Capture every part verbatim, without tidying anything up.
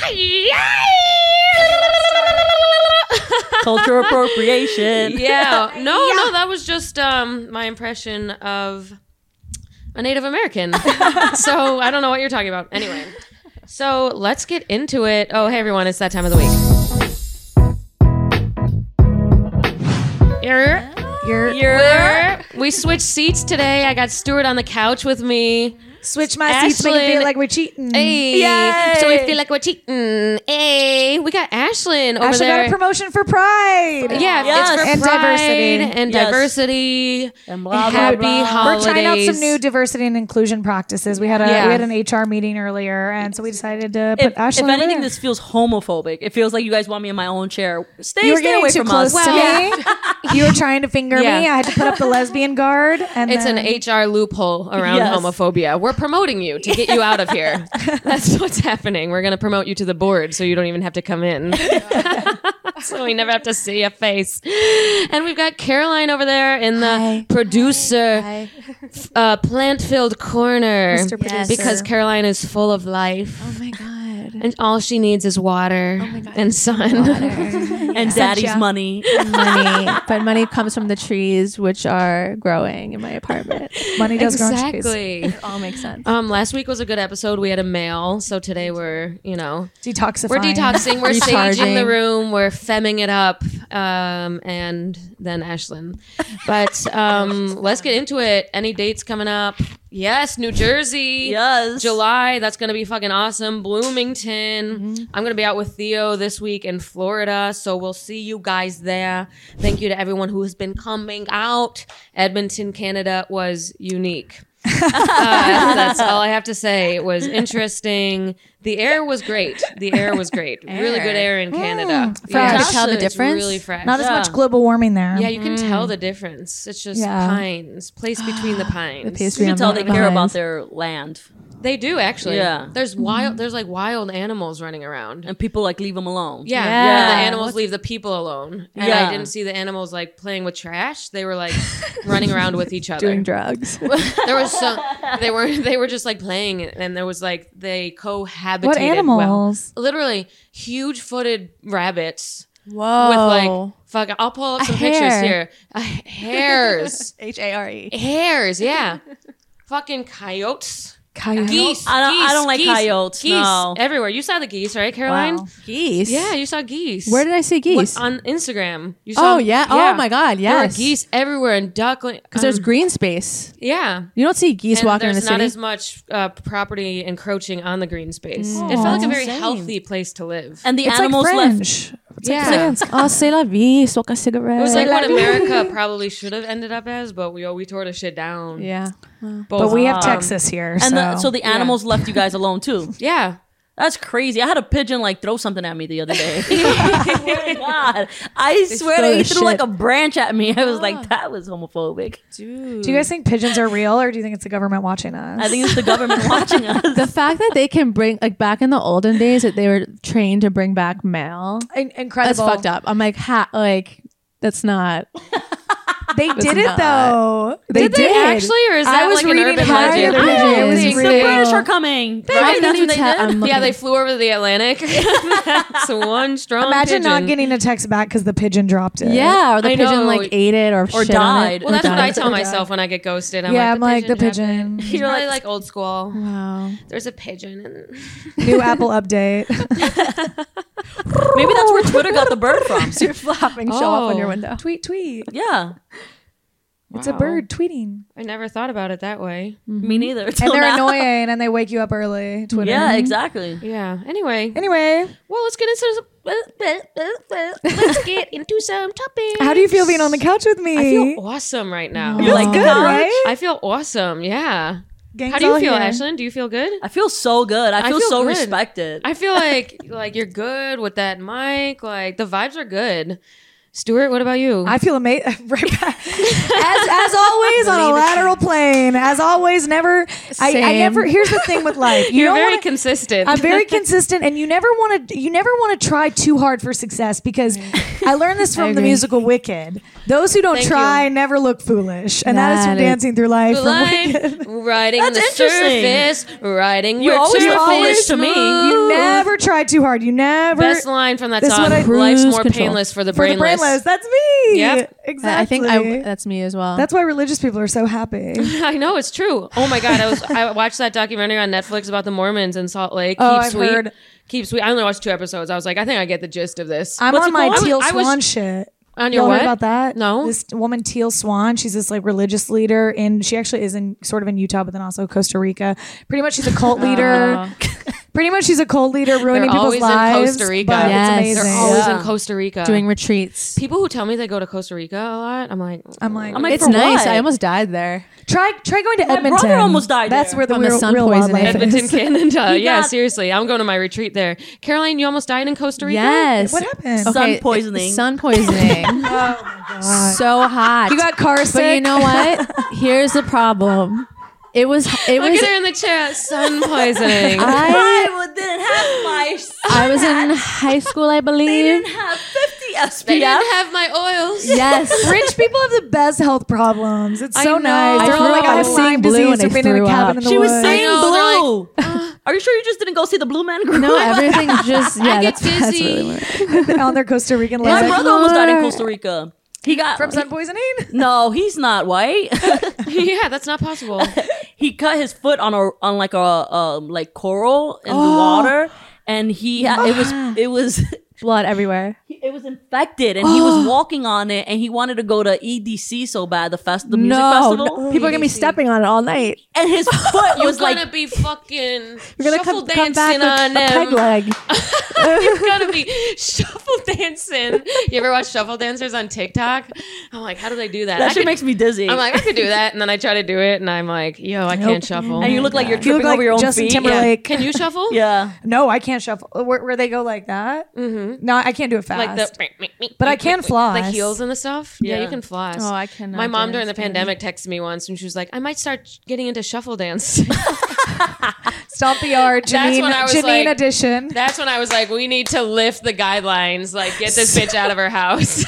Cultural appropriation. Yeah. No, Yeah. no, that was just um, my impression of a Native American. So I don't know what you're talking about. Anyway, so let's get into it. Oh, hey, everyone. It's that time of the week. You're, You're, you're, we switched seats today. I got Stuart on the couch with me. switch my seats, make it feel Ashlyn. like we're cheating. Hey. Yay. So we feel like we're cheating. Hey. We got Ashlyn over Ashley there. got a promotion for Pride. Yeah, Yes. it's for And pride diversity. and Yes. diversity. And blah, blah, Happy blah. holidays. We're trying out some new diversity and inclusion practices. We had a Yeah. we had an H R meeting earlier, and so we decided to put If, Ashley if over anything, there. this feels homophobic. It feels like you guys want me in my own chair. Stay, You were stay getting away too from close us. to me. You were trying to finger Yeah. me. I had to put up the lesbian guard. And It's then, an H R loophole around Yes. homophobia. We're promoting you to get you out of here. That's what's happening. We're going to promote you to the board so you don't even have to come in. So we never have to see a face. And we've got Caroline over there in the Hi. producer Hi. uh, plant-filled corner. Mister Yes. Producer. Because Caroline is full of life. Oh my god. And all she needs is water my God. and sun. And daddy's Gotcha. money. Money, but money comes from the trees which are growing in my apartment. money does grow on trees. Exactly. It all makes sense. Um, last week was a good episode. We had a mail, so today we're, you know, Detoxifying. we're detoxing, we're saging Recharging. the room, we're femming it up, um, and then Ashlyn. But um, let's get into it. Any dates coming up? Yes, New Jersey. Yes. July. That's gonna be fucking awesome. Bloomington. I'm gonna be out with Theo this week in Florida, so we'll see you guys there. Thank you to everyone who has been coming out. Edmonton, Canada was unique. uh, that's all I have to say. It was interesting. The air was great. The air was great. Really good air in Canada. fresh. Can you tell the it's difference? Really fresh. Not as Yeah. much global warming there. yeah, you can tell the difference. It's just Yeah. pines, placed between the pines. The pastry You on can tell the they care about behinds. their land. They do actually. Yeah. There's wild. There's like wild animals running around. And people like leave them alone. Yeah, Yeah. and the animals leave the people alone. And Yeah. I didn't see the animals like playing with trash. They were like running around with each other. Doing drugs. There was so they were they were just like playing, and there was like they cohabitated. What well. animals? Literally huge footed rabbits Whoa. with like fuck. I'll pull up A some pictures hare. here. Uh, hares, H A R E. hares. Yeah, fucking coyotes. Coyote. Geese. I don't- I geese, don't like geese, coyotes, Geese no. everywhere. You saw the geese, right, Caroline? Wow. Geese. Yeah, you saw geese. Where did I see geese? What, on Instagram. You saw, Oh, yeah. Oh, my God, There were yes. geese everywhere and duckling. Because there's green space. yeah. You don't see geese And walking in there's the not city. as much uh, property encroaching on the green space. It felt like a very insane. healthy place to live. And the It's animals like left. French. It's like Yeah. France. Oh, c'est la vie. Smoke a cigarette. It was like what America probably should have ended up as, but we we tore the shit down. Yeah. Both, But we have um, Texas here, And so, the, so the animals left you guys alone too. Yeah. That's crazy. I had a pigeon like throw something at me the other day. Oh my God. I swear throw to he the threw like shit. a branch at me. I was like, that was homophobic. Dude. do you guys think pigeons are real, or do you think it's the government watching us? I think it's the government watching us. The fact that they can bring, like back in the olden days, that they were trained to bring back mail. In- incredible. That's fucked up. I'm like, ha, like, that's not. They did it not. though. They Did they actually, or is that I was like an reading urban hard legend? the other I day. don't It was think real. The they- British are coming. How Right? can That's you what they tell- did. I'm Yeah, looking- they flew over the Atlantic. That's one strong Imagine pigeon. not getting a text back because the pigeon dropped it. Yeah, or the I pigeon know. like ate it or Or shit on it, died. Well, or that's what I died. tell myself when I get ghosted. I'm Yeah, like, I'm like, the pigeon. happened. You're really like old school. Wow. There's a pigeon. And New Apple update. Maybe that's where Twitter got the bird from. You're flapping show off on your Oh. window. tweet, tweet. Yeah. It's a Wow. bird tweeting. I never thought about it that way. Me neither. And till they're now. annoying and they wake you up early. Twitter. Yeah, exactly. Yeah. Anyway, Anyway, well, let's get into some, let's get into some topics. how do you feel being on the couch with me? I feel awesome right now. You like the good, couch? right? I feel awesome. Yeah. Gang's How do you all feel, here. Ashlyn? Do you feel good? I feel so good. I I feel, feel so good. respected. I feel like like you're good with that mic. Like the vibes are good. Stuart, what about you? I feel amazing. Right back. As as always on a lateral plane. As always, never. I, I Same. never. Here's the thing with life. You You're don't very wanna- consistent. I'm very consistent, and you never want to. You never want to try too hard for success because I learned this from the agree. musical Wicked. Those who don't Thank try you. never look foolish, and that is That from is- Dancing Through Life. From Line, Wicked. riding That's the interesting. surface, riding You where always to look foolish to me. You never try too hard. You never. Best line from that This is song. what I- Life's Cruise more control. painless for the for the brainless. brainless. That's me. Yep. Exactly. I think I, that's me as well. That's why religious people are so happy. I know it's true. Oh my god, I was I watched that documentary on Netflix about the Mormons in Salt Lake. Oh, Keep I've sweet. heard. Keep sweet. I only watched two episodes. I was like, I think I get the gist of this. I'm What's on it my called? I was- Teal I was- Swan shit. On your Y'all what? heard about that? No. This woman, Teal Swan, she's this like religious leader, and she actually is in sort of in Utah, but then also Costa Rica. Pretty much, she's a cult leader. Pretty much, she's a cult leader, ruining They're people's always in lives. Costa Rica. But Yes. it's amazing. They're always Yeah. in Costa Rica. doing retreats. People who tell me they go to Costa Rica a lot, I'm like, I'm like, I'm like, It's for nice. what? I almost died there. try try going to My Edmonton. brother almost died That's there. where the From the real, sun real poisoning. wildlife Edmonton, is. Canada. He Yeah, got- seriously. I'm going to my retreat there. Caroline, you almost died in Costa Rica? Yes. What happened? Sun Okay, poisoning. Sun poisoning. Oh my god! So hot. You got car sick. But you know what? Here's the problem. It was. It Look was. at her in the chat. Sun poisoning. I. I didn't have my. I was in high school, I They believe. didn't have fifty S they P F. didn't have my oils. Yes. Rich people have the best health problems. It's I so know. nice. I They're all threw like, up. I I have was Lyme seeing blue disease and or I been in a threw cabin up. in the She was woods. saying I know, blue. Are you sure you just didn't go see the Blue Man Group? No, everything just. Yeah, I get that's, that's dizzy. really weird. on their Costa Rican My land. brother almost died in Costa Rica. He got From sun poisoning? No, he's not white. yeah, that's not possible. He cut his foot on a on like a um like coral in the Oh. water, and he ha- it was it was Blood everywhere. it was infected, and he was walking on it, and he wanted to go to E D C so bad, the fest the music No, festival, no, people are gonna be stepping on it all night. and his foot You're was gonna like be fucking You're gonna shuffle come, come back dancing with on a peg him. leg. You're gonna be shuffle dancing. You ever watch shuffle dancers on TikTok? I'm like, how do they do that? that I shit could- makes me dizzy. I'm like, I could do that, and then I try to do it, and I'm like, yo, I can't shuffle. and you look like you're You tripping look like over your own Justin feet. Timberlake. Can you shuffle? Yeah. No, I can't shuffle. Where, where they go like that? Mm-hmm. No, I can't do it fast. Like the, But I can floss. the heels and the stuff. Yeah, Yeah. you can floss. Oh, I cannot My mom dance, during the baby. pandemic texted me once, and she was like, "I might start getting into shuffle dance." Stomp the yard, That's Janine, when I was Janine like- edition. That's when I was like, "We need to lift the guidelines. Like, get this bitch out of her house."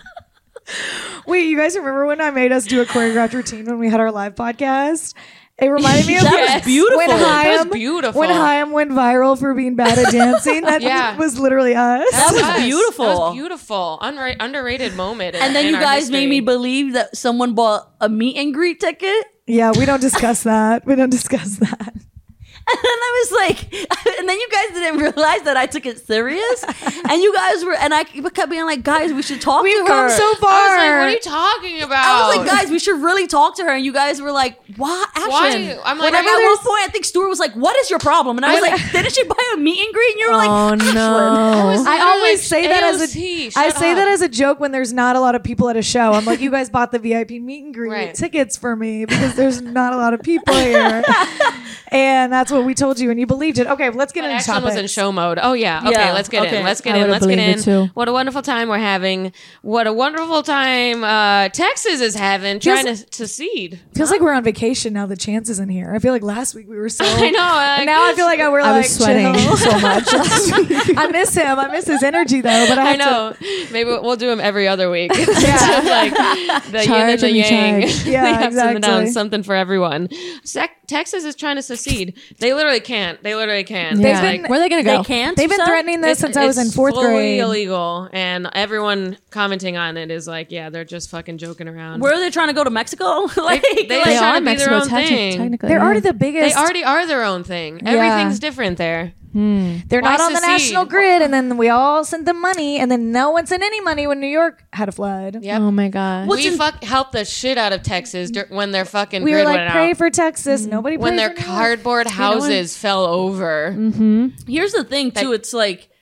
Wait, you guys remember when I made us do a choreographed routine when we had our live podcast? It reminded me of That was Yes. beautiful. when That was Chaim, beautiful. when Chaim went viral for being bad at dancing. That Yeah. was literally us. That was Yes. beautiful. That was beautiful. Unra- underrated moment. in- And then in you our guys made history. me believe that someone bought a meet and greet ticket. Yeah, we don't discuss that. We don't discuss that. And I was like, and then you guys didn't realize that I took it serious. And you guys were, and I kept being like, guys, we should talk We've to her. come so far. I was like, "What are you talking about?" I was like, guys, we should really talk to her. And you guys were like, what? Action. Why? I'm like, Whenever I at know one point, I think Stuart was like, what is your problem? And I was like, didn't she buy a meet and greet? And you were like, Oh Ashlyn. no. I always say that as A O C, a I shut say up. that as a joke when there's not a lot of people at a show. I'm like, you guys bought the V I P meet and greet Right. tickets for me because there's not a lot of people here. And that's what we told you and you believed it. Okay, let's get But into Action topics. was in show mode. Oh yeah. Okay, Yeah, let's get okay. in. Let's get I in. would've Let's get believed in. it too. What a wonderful time we're having. What a wonderful time uh, Texas is having Feels- trying to secede. Feels like we're on vacation now. The chance is in here. I feel like last week we were so. I know. Like, And now I feel like I, we're I like was sweating chill. so much. I miss him. I miss his energy though. But I, I have know. Maybe we'll we'll do them every other week. Yeah. like the yin and Charge the and yang. recharge. The Yeah, ups and the exactly. downs, something for everyone. Sec- Texas is trying to secede. They literally can't. They literally can't. They've It's been- like, Where are they gonna They go? can't. They've you been said? threatening this It's- since I was in it's fourth fully grade. illegal, and everyone commenting on it is like, yeah, they're just fucking joking around. Where are they trying to go to Mexico? like, they like, They trying are to be Mexico their own techni- thing. technically. They're yeah. already the They biggest. already are their own thing. Yeah. Everything's different there. They're Why not on the secede? national grid, and then we all sent them money, and then no one sent any money when New York had a flood. Yep. Oh my god. we fuck helped the shit out of Texas dur- when their fucking We were grid like, went pray out. for Texas. Nobody when prayed their for New York. cardboard houses fell over. Here's the thing, too. It's like,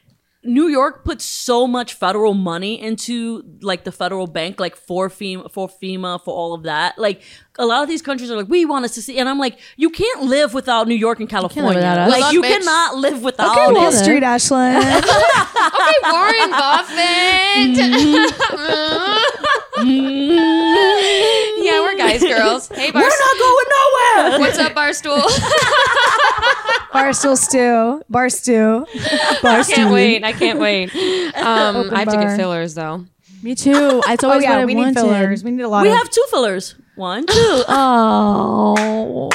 New York puts so much federal money into like the federal bank, like for FEMA, for FEMA, for all of that. Like a lot of these countries are like, we want us to see, and I'm like, you can't live without New York and California. without us. Like Good you luck, bitch. cannot live without Okay, Wall it. Street, Ashlyn. Okay, Warren Buffett. Yeah, we're guys, girls. Hey, Bar- We're not going nowhere. what's up, Barstool? Barstool stew. Bar stew. Bar I stew. can't wait. I can't wait. Um, Open I have to bar. get fillers though. Me too. It's Oh always what yeah, I we wanted. need fillers. We need a lot We of. have two fillers. One, two. Oh.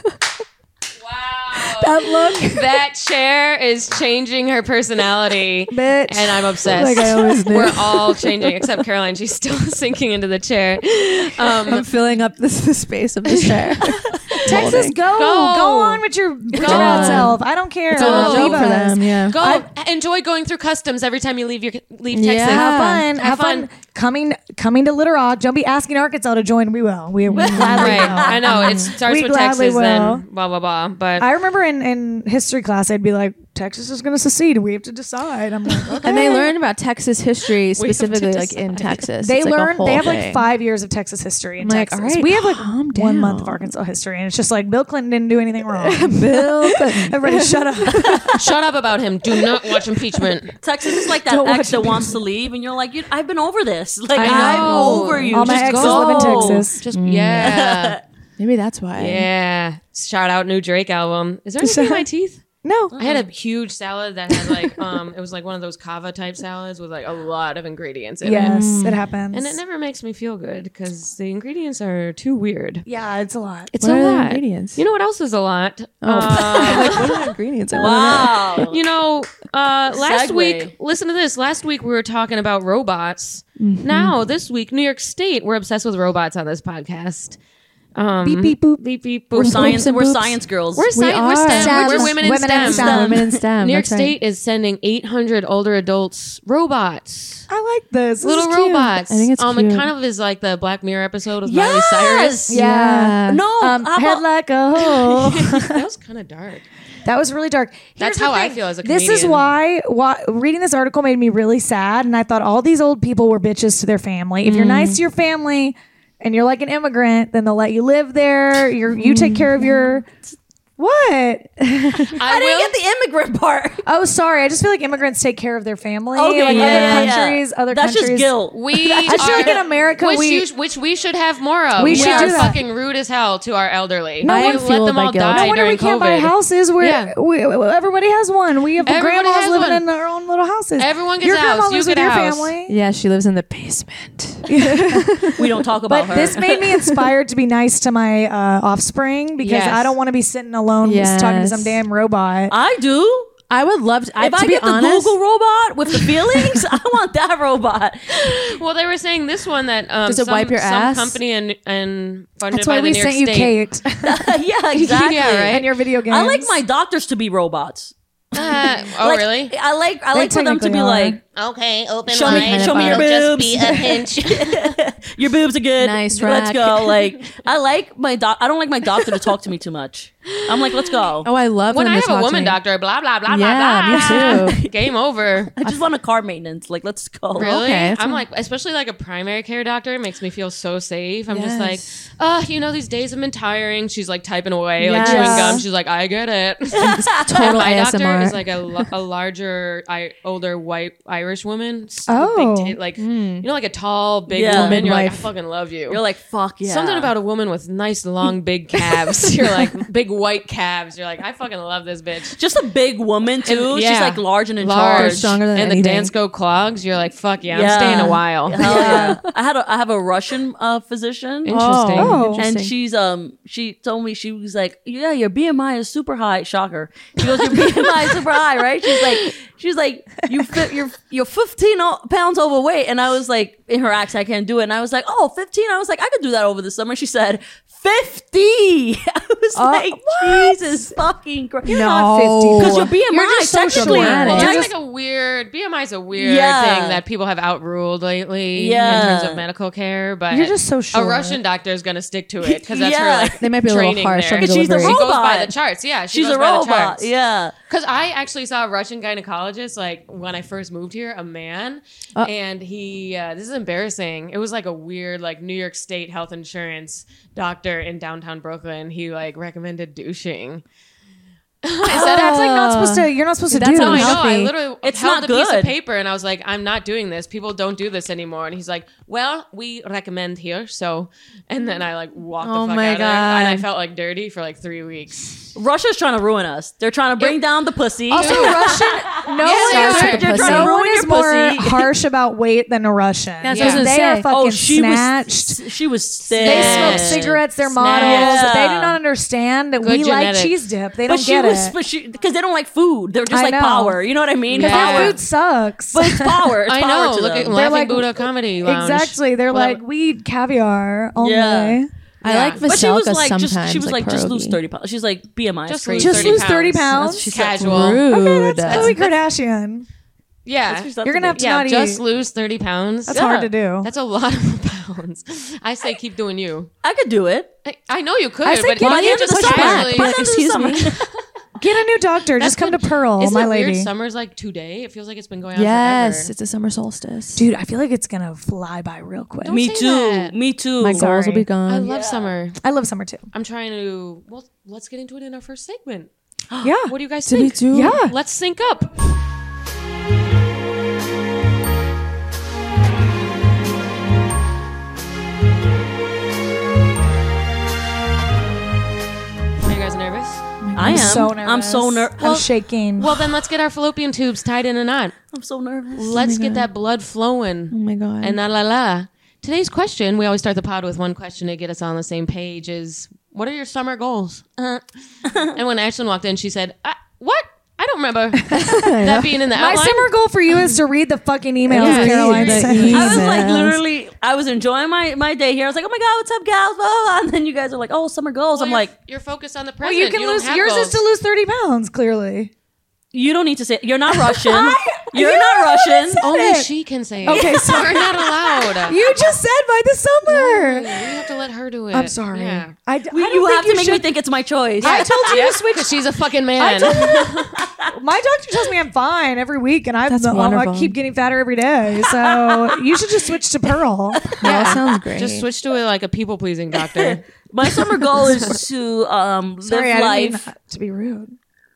Wow. that look, That chair is changing her personality. bitch. And I'm obsessed. Like I always knew. We're all changing, except Caroline. She's still sinking into the chair. Um, I'm filling up this the space of the chair. Texas, go. Go. go, on with your with your bad on. self. I don't care. It's all a Go. joke for them. Yeah. go I- enjoy going through customs every time you leave your leave Yeah. Texas. Have fun. Have Have, fun. coming coming to Little Rock. Don't be asking Arkansas to join. We will. We, we gladly Right. will. I know. It starts We with gladly Texas, will. then blah blah blah. But I remember in, in history class, I'd be like, Texas is going to secede. We have to decide. I'm like, okay. And they learned about Texas history have to specifically, like in decide. Texas. They It's like a learn. whole They have thing. like five years of Texas history in I'm like, Texas. all right, we have like calm one down. month of Arkansas history, and it's just like Bill Clinton didn't do anything wrong. Bill Clinton. Everybody, shut up. shut up about him. Do not watch impeachment. Texas is like that Don't ex watch that it. wants to leave, and you're like, you, I've been over this. Like I I'm know. over you. All my Just exes go. live in Texas. Just yeah, Maybe that's why. yeah. Shout out new Drake album. Is there anything in my teeth? No. I had a huge salad that had like um it was like one of those kava type salads with like a lot of ingredients in it. Yes, it happens. And it never makes me feel good because the ingredients are too weird. yeah, it's a lot. It's What a are the lot. ingredients? You know what else is a lot? Oh. Uh, like, what are the ingredients? I wanna know. Wow. you know, uh, last Segue. week, listen to this. Last week we were talking about robots. Mm-hmm. Now, this week, New York State, we're obsessed with robots on this podcast. Um, Beep, beep, boop. beep, beep, boop. We're science. and We're boops. science girls. We're, sci- We we're are. STEM. STEM. We're women in Women in STEM. STEM. Women in STEM. New York that's right. State is sending eight hundred older adults robots. I like this. This Little is cute. robots. I think it's um, cute. It kind of is like the Black Mirror episode with Miley Yes! Cyrus. Yeah. No, Um, how head about- like a hole. That was kind of dark. That was really dark. Here's That's the how I thing. feel as a This is comedian. why, why reading this article made me really sad, and I thought all these old people were bitches to their family. If you're nice to your family and you're like an immigrant, then they'll let you live there. You're you take care of your what? I, I didn't get the immigrant part. Oh, sorry. I just feel like immigrants take care of their family. Okay, like yeah, other yeah, yeah. countries, other That's countries. just guilt. We I just feel like are- in America, which, we- you, which we should have more of. We We, should are do that. fucking rude as hell to our elderly. No I wonder- let fueled them by all guilt. die No wonder during we can't COVID. buy houses where Yeah. we, everybody has one. We have Everybody grandmas has living one. in their own little houses. Everyone gets your a grandma house. You lives get with a your house. family. Yeah, she lives in the basement. We don't talk about But her. this made me inspired to be nice to my uh, offspring because Yes. I don't want to be sitting alone just talking to Yes. some damn robot. I do. I would love to. I, If to I be get the honest, Google robot with the feelings, I want that robot. Well, they were saying this one that um, Does it some, wipe your some ass? company and and funded That's by why the we New York sent you State. Kate Yeah, exactly. Yeah, right. and your video games. I like my doctors to be robots. Uh, oh, Like, really? I like I They like for them to technically be are. like, Okay, open show me, wide. show me your It'll boobs. just be a hinge. Your boobs are good. Nice Let's rack. go. Like I like my doc. I don't like my doctor to talk to me too much. I'm like, let's go. Oh, I love when them I to have a talk to woman me. doctor, blah blah blah Yeah, blah blah. me too. Game over. I just want a car maintenance. Like, let's go. Really? Okay, that's I'm fine. like, especially like a primary care doctor, it makes me feel so safe. I'm just like, Yes. oh, you know, these days have been tiring. She's like typing away, like Yes. chewing gum. She's like, I get it. Total And my A S M doctor R. is like a, l- a larger, I, older white Irish woman. S- Oh. big ta- like you know, like a tall, big Yeah. woman. You're like, I Midwife. fucking love you. You're like, fuck yeah. Something about a woman with nice, long, big calves. You're like big white calves. You're like, I fucking love this bitch. just a big woman too. And- She's yeah. like large and in Large, charge. stronger than and anything. the dance go clogs. You're like, fuck yeah, I'm Yeah. staying a while. Hell yeah. I had a I have a Russian uh, physician. Interesting. Oh. And Interesting. she's um she told me, she was like, yeah, your B M I is super high. Shocker. She goes, your B M I is super high, right? She's like, she's like, you fit, you're you're fifteen o- pounds overweight. And I was like, in her accent, I can't do it. And I was like, oh, fifteen. I was like, I could do that over the summer. She said, fifty. I was Uh, like, what? Jesus fucking Christ. You're not fifty. Because your B M I You're just so technically, dramatic. Well, well, that's technically- like a weird weird. B M I is a weird Yeah. thing that people have outruled lately Yeah. in terms of medical care. But You're just so short. a Russian doctor is going to stick to it because that's her Yeah. like They might be a little training harsh there. on the She's a delivery. She goes by robot. the charts. Yeah, she She's goes a by the robot. charts. Yeah. Because I actually saw a Russian gynecologist like when I first moved here, a man, Uh. and he. Uh, this is embarrassing. It was like a weird like New York State health insurance doctor in downtown Brooklyn. He like recommended douching. Is that that's like not supposed to? You're not supposed to That's do. No, I know. I Unhealthy. literally It's held not a piece of good. paper and I was like, I'm not doing this. People don't do this anymore. And he's like, well, we recommend here. So, and then I like walked Oh the fuck my out of there. And I God. felt like dirty for like three weeks. Russia's trying to ruin us. They're trying to bring It- down the pussy. Also, Russian. No Yeah, one, they are. They're Pussy. trying to no ruin one your is more pussy. harsh about weight than a Russian. That's what I was They gonna are say. fucking Oh, she snatched. was. She was They thin. smoke cigarettes. They're Snatched. models. Yeah. They do not understand that Good we like genetics. cheese dip. They But don't she get was, it. but she because they don't like food. They're just I like know. power. You know what I mean? Because Yeah. their food sucks. But it's power. It's I power know. to Look them. at They're Laughing like- Buddha Comedy Lounge. Exactly. They're Well, like, we eat caviar only. Yeah. I Yeah. like But she was Veselka like, sometimes. just she was like, just lose pierogi. thirty pounds. She's like, B M I is Just crazy. lose Just 30 lose thirty pounds. pounds. That's- she said. Casual. Rude. Okay, that's Khloe That's- Kardashian. Yeah. That's what she's You're gonna have to Yeah, not just eat. lose thirty pounds. That's Yeah. hard to do. That's a lot of pounds. I say keep doing you. I could do it. I, I know you could, I say but get you on can't the just push back. casually. By the end of the Excuse summer. me. Get a new doctor. Just come to Pearl, Isn't my it weird? lady. Summer's like today. It feels like it's been going on Yes, forever. it's a summer solstice. Dude, I feel like it's gonna fly by real quick. Don't Me say too. that. Me too. My girls will be Sorry. gone. I love summer. I love summer too. I'm trying to. Well, let's get into it in our first segment. Yeah. What do you guys Did we think? do? Yeah. Let's sync up. Are you guys nervous? I am. I'm so nervous. I'm so ner- I'm shaking. Well, then let's get our fallopian tubes tied in a knot. I'm so nervous. Let's get that blood flowing. Oh my god. And la la la. Today's question, we always start the pod with one question to get us on the same page, is what are your summer goals? Uh, and when Ashlyn walked in, she said, uh, what? I don't remember that being in the My outline. summer goal for you is to read the fucking emails Yeah, Caroline read the sent. emails. I was like Emails. literally, I was enjoying my, my day here. I was like, oh my God, what's up, gals? Blah, blah, blah. And then you guys are like, oh, summer goals. Well, I'm you're- like, you're focused on the Well, present. you can don't lose. have Yours goals. is to lose thirty pounds. Clearly. you don't need to say it. You're not Russian. You're you not Russian. Only it. she can say it. Okay, sorry. We're not allowed. You just said by the summer. You have to let her do it. I'm sorry. Yeah. I, d- I We- don't you think have you to make me should- think it's my choice. I told you Yeah, to switch. 'cause she's a fucking man. My doctor tells me I'm fine every week, and I, That's I wonderful. keep getting fatter every day. So you should just switch to Pearl. Yeah, that sounds great. Just switch to a, like a people pleasing doctor. My summer goal is to um, live Sorry, I didn't mean life. to be rude.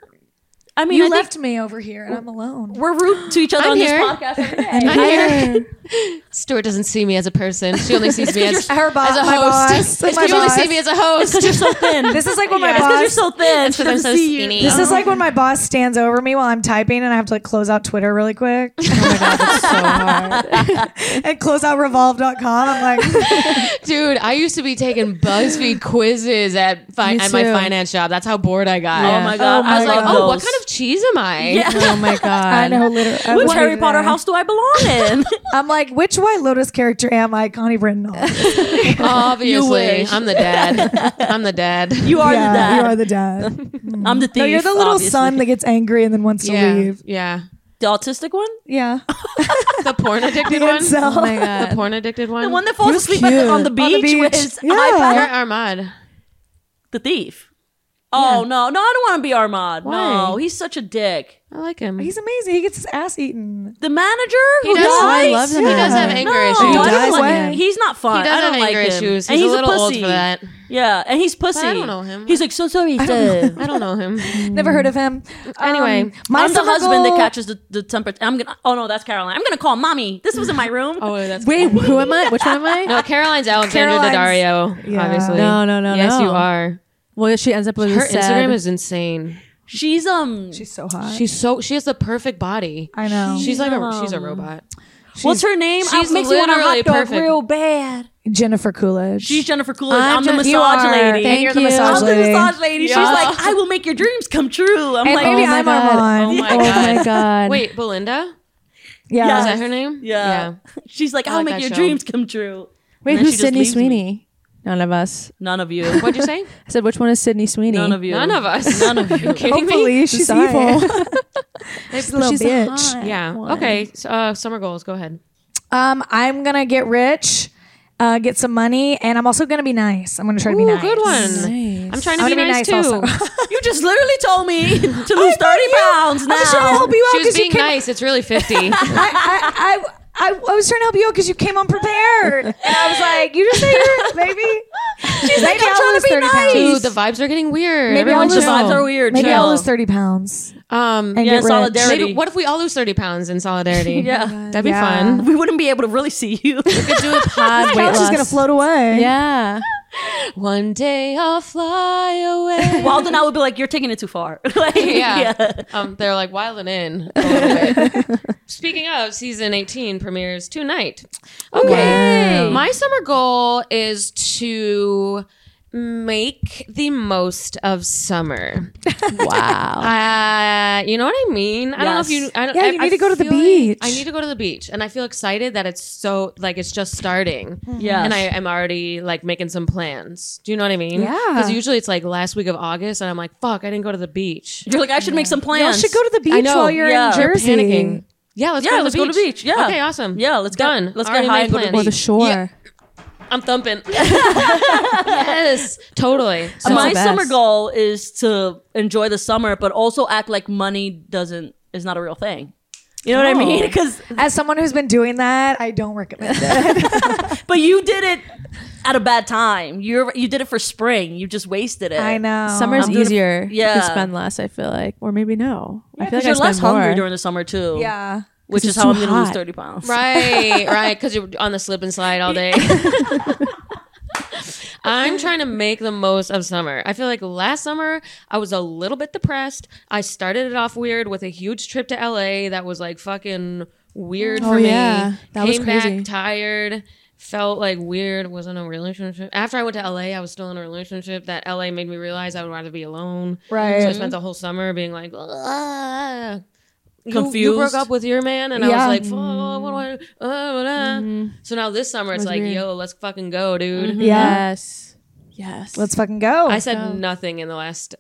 I mean, You I think left me over here, and I'm alone. we're rude to each other I'm on here. this podcast every day. I'm here. Stuart doesn't see me as a person. She only sees me as, Her bo- as a my host. boss. It's My you only boss. see me as a host. Because you're so thin. This is like when my It's because boss. you're so thin. It's She 'cause I'm doesn't so see you. skinny. This is like when my boss stands over me while I'm typing, and I have to like close out Twitter really quick. oh my god, that's so hard. And close out revolve dot com. I'm like, Dude, I used to be taking BuzzFeed quizzes at fi- Me at my too. finance job. That's how bored I got. Oh my God. Oh I was my like, God. oh, what those. kind of cheese am I? Yeah. Oh my god. I know, literally. I Which was Harry reading Potter that. house do I belong in? I'm like, which White Lotus character am I? Connie Britton. Obviously, wish. I'm the dad. I'm the dad. You are yeah, the dad. you are the dad. I'm the thief. No, you're the little obviously. son that gets angry and then wants yeah, to leave. yeah. The autistic one? Yeah. The porn addicted The one. incel. Oh my The god. porn addicted one. The one that falls was asleep at the, cute. on the On the beach, with beach. his Yeah. iPad. You're Armad. The thief. Oh, no. No, I don't want to be Armad. Why? No, he's such a dick. I like him. He's amazing. He gets his ass eaten. The manager He who does. dies? I love him. He does Yeah. have anger No, issues. I He don't dies like when- him. He's not fun. He does I don't have like anger him. issues. And He's he's a little old pussy. for that. Yeah, and he's pussy. I don't know him. He's like, so sorry, sir. I don't know him. Never heard of him. Anyway, Um, my I'm the summer husband that goal- catches the, the temperature. I'm gonna. Oh no, that's Caroline. I'm gonna call mommy. This was in my room. Oh, that's Wait, who am I? Which one am I? no. Caroline's Alexandra Caroline's- Daddario. Yeah. Obviously. No, no, no, Yes, no. you are. Well, she ends up with Her a sad- Instagram is insane. She's um. She's so hot. She's so. She has the perfect body. I know. She's like a. Um, She's a robot. what's her name? she's It makes me want a literally hot dog perfect. real bad. Jennifer Coolidge. She's Jennifer Coolidge. I'm I'm, the Jen- massage you are. lady. Thank you're you. the massage I'm the lady. massage lady. Yeah. She's like, I will make your dreams come true. I'm And like, maybe Oh my I'm God. Armand. Oh my Oh god. my god. Wait, Belinda? Yeah. Yes. Is that her name? yeah. She's like, I I'll like make that your show. dreams come true. Wait, And then who's she just Sydney leaves me. Sweeney? None of us. None of you. What'd you say? I said, which one is Sydney Sweeney? None of you. None of us. None of you. Are you kidding me? Hopefully she's Sorry. evil. She's a little She's bitch. hot Yeah. one. Okay. So, uh, summer goals. Go ahead. Um, I'm gonna get rich, uh, get some money, and I'm also gonna be nice. I'm gonna try to be Ooh, nice. good one. Nice. I'm trying to I'm be gonna be nice, nice too. also. You just literally told me to lose thirty pounds now. I was trying to help you out She was because you being came. nice. It's really fifty. I, I, I, I, I was trying to help you out because you came unprepared, and I was like, "You just say you're maybe." She's like, I'm I'll trying to lose be thirty nice. pounds. Dude, the vibes are getting weird. Maybe Everyone I'll lose- chill. The vibes are weird. Maybe chill. I'll lose thirty pounds Um, and Yeah, get rich. solidarity. maybe, what if we all lose thirty pounds in solidarity? Yeah. That'd be Yeah. fun. We wouldn't be able to really see you. We could do a pod weight Couch is loss. gonna float away. Yeah. One day I'll fly away. Wild and I would be like, you're taking it too far. Like, yeah. Um, they're like wilding in a little bit. Speaking of, season eighteen premieres tonight. Okay. Wow. My summer goal is to make the most of summer. Wow. Uh, you know what I mean? I don't know if Yes. you. I don't, Yeah, I, you I need to go to the feel like beach. I need to go to the beach, and I feel excited that it's so like it's just starting. Yes. and I am already like making some plans. Do you know what I mean? Yeah. Because usually it's like last week of August, and I'm like, fuck, I didn't go to the beach. You're like, I should make some Y'all plans. should go to the beach I know. while you're Yeah. in You're Jersey. Panicking. Yeah, let's Yeah, go to let's the go beach. to the beach. Yeah. Okay, awesome. Yeah, let's get- done. let's get Already high made and go to the plans. Or the shore. Yeah. I'm thumping. Yes, totally. So, My the summer best. goal is to enjoy the summer, but also act like money doesn't is not a real thing. You know what I mean? Oh. Because As someone who's been doing that, I don't recommend it. but you did it at a bad time. You you did it for spring. You just wasted it. I know. Summer's I'm doing it- easier yeah. to spend less, I feel like. Or maybe no. I feel Because like I you're less spend more. hungry during the summer too. Yeah. which 'Cause is it's how I'm too going to lose hot. thirty pounds. right, right, because you're on the slip and slide all day. I'm trying to make the most of summer. I feel like last summer I was a little bit depressed. I started it off weird with a huge trip to L A that was like fucking weird Oh, for me. yeah. That was Came crazy. back tired. Felt like weird. Was in a relationship. After I went to L A, I was still in a relationship. That L A made me realize I would rather be alone. Right. So I spent the whole summer being like, "Ah." You- You, Confused. broke up with your man, and I Yeah. was like, "Fuck, what do I?" Uh, uh. So now this summer, it's was like, weird. "Yo, let's fucking go, dude." Yeah. Yes. Yes. Let's fucking go. I said nothing in the last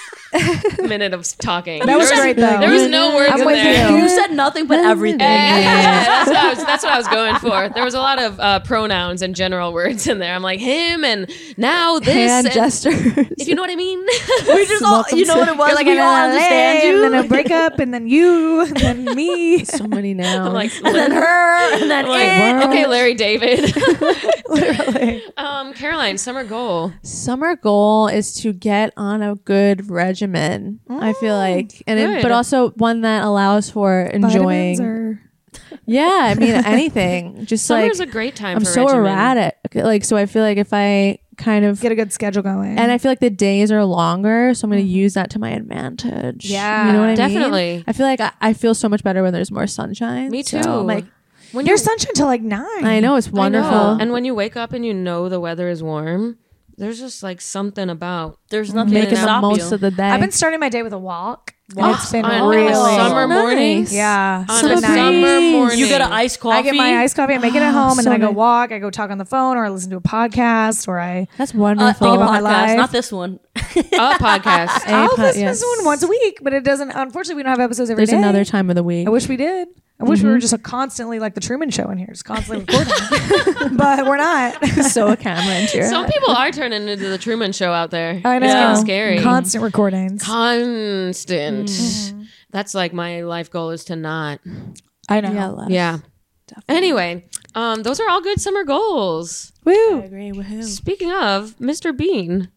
minute of talking. That was There great, though. There was no words I'm in with there. you. You said nothing but everything. Yeah, that's, what I was, that's what I was going for. There was a lot of uh, pronouns and general words in there. I'm like him and now this. hand and- gestures. if you know what I mean. We just all, you know what it was? You're like, we in all L A, understand you. and then a breakup, and then you, and then me. so many now. I'm like, and then her, and then I'm like, it. okay, Larry David. Literally. um, Caroline, summer goal. Summer goal is to get on a good regimen. I feel like, and it, good. but also one that allows for enjoying. Vitamins or Yeah, I mean anything. Just Summer's like a great time I'm for so regimen. erratic. Like so, I feel like if I kind of get a good schedule going. and I feel like the days are longer, so I'm going to use that to my advantage. Yeah, you know what I mean? definitely. I feel like I, I feel so much better when there's more sunshine. Me So too. I'm like, When There's you- sunshine till like nine. I know it's I know. wonderful. And when you wake up and you know the weather is warm, there's just like something about There's nothing making to the stop most you. of the day. I've been starting my day with a walk. And it's been on really summer nice. mornings. Yeah, On so a nice. summer morning. You get an iced coffee. I get my iced coffee. I make it at home, and so then I go nice. walk. I go talk on the phone, or I listen to a podcast, or I That's Uh, wonderful. think about my podcast, life. not this one. a podcast. A I'll po- listen yes. to one once a week. But it doesn't. Unfortunately, we don't have episodes every There's day. another time of the week. I wish we did. I wish we were just a constantly like the Truman Show in here, just constantly recording. But we're not. so a camera into your Some head. people are turning into the Truman Show out there. I know. It's getting scary. Constant recordings. Constant. Mm-hmm. That's like my life goal is to not. I know. Yeah, less. Yeah. Definitely. Anyway, um, those are all good summer goals. I Woo. agree with him. Speaking of Mister Bean,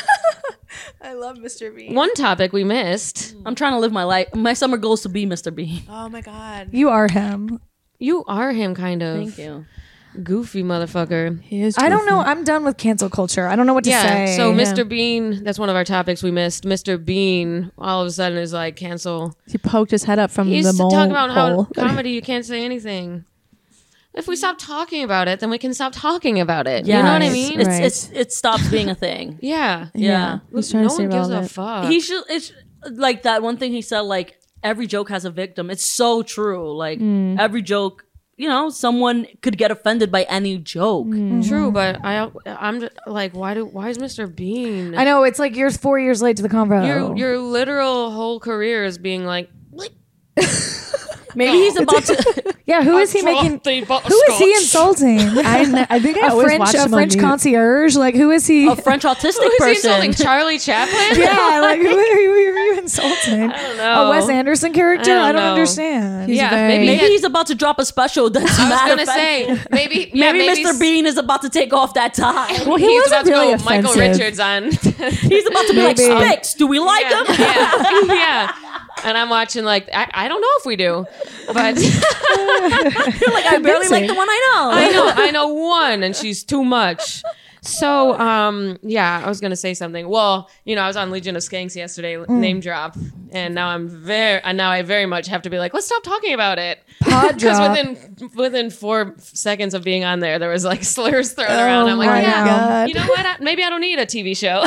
I love Mister Bean. one topic we missed. I'm trying to live my life. My summer goal is to be Mister Bean. Oh my god. You are him. You are him, kind of. Thank you. Goofy motherfucker. He is I don't goofy. know. I'm done with cancel culture. I don't know what to Yeah. say. So Mister Bean, that's one of our topics we missed. Mister Bean, all of a sudden is like cancel. He poked his head up from He's the mole talking about how hole. comedy you can't say anything. If we stop talking about it, then we can stop talking about it. You know what I Yes. mean? It's, Right. it's it stops being a thing. yeah. Yeah. He's trying no to stay one gives a relevant. fuck. He should. It's like that one thing he said. Like every joke has a victim. It's so true. Like every joke, you know, someone could get offended by any joke. True, but I I'm just, like, why do why is Mister Bean? I know it's like you're four years late to the convo. Your your literal whole career is being like. Maybe he's about to. Yeah, who is he making? Who is he insulting? I, kn- I think I a always French, watched a him on French mute. concierge? Like, who is he? A French autistic Who is he person. insulting? Charlie Chaplin? Yeah, like who, who, who are you insulting? I don't know. A Wes Anderson character? I don't I don't know. understand. He's yeah, very- maybe. Maybe he- he's about to drop a special that's I was mad gonna offensive. say maybe. Yeah, Maybe, maybe Mister Bean is about to take off that tie. Well, he he's wasn't about to really go Michael offensive. Richards on. He's about to be like, Maybe. Spix, do we like yeah, him? yeah, yeah. And I'm watching like I, I don't know if we do, but You're like, I barely like the one I know. I know I know one, and she's too much. So um yeah, I was gonna say something. Well, you know, I was on Legion of Skanks yesterday, Mm. name drop, and now I'm very and now I very much have to be like, let's stop talking about it. Pod Because drop. within within four seconds of being on there, there was like slurs thrown around. I'm like, my yeah, God. you know what? I, maybe I don't need a T V show.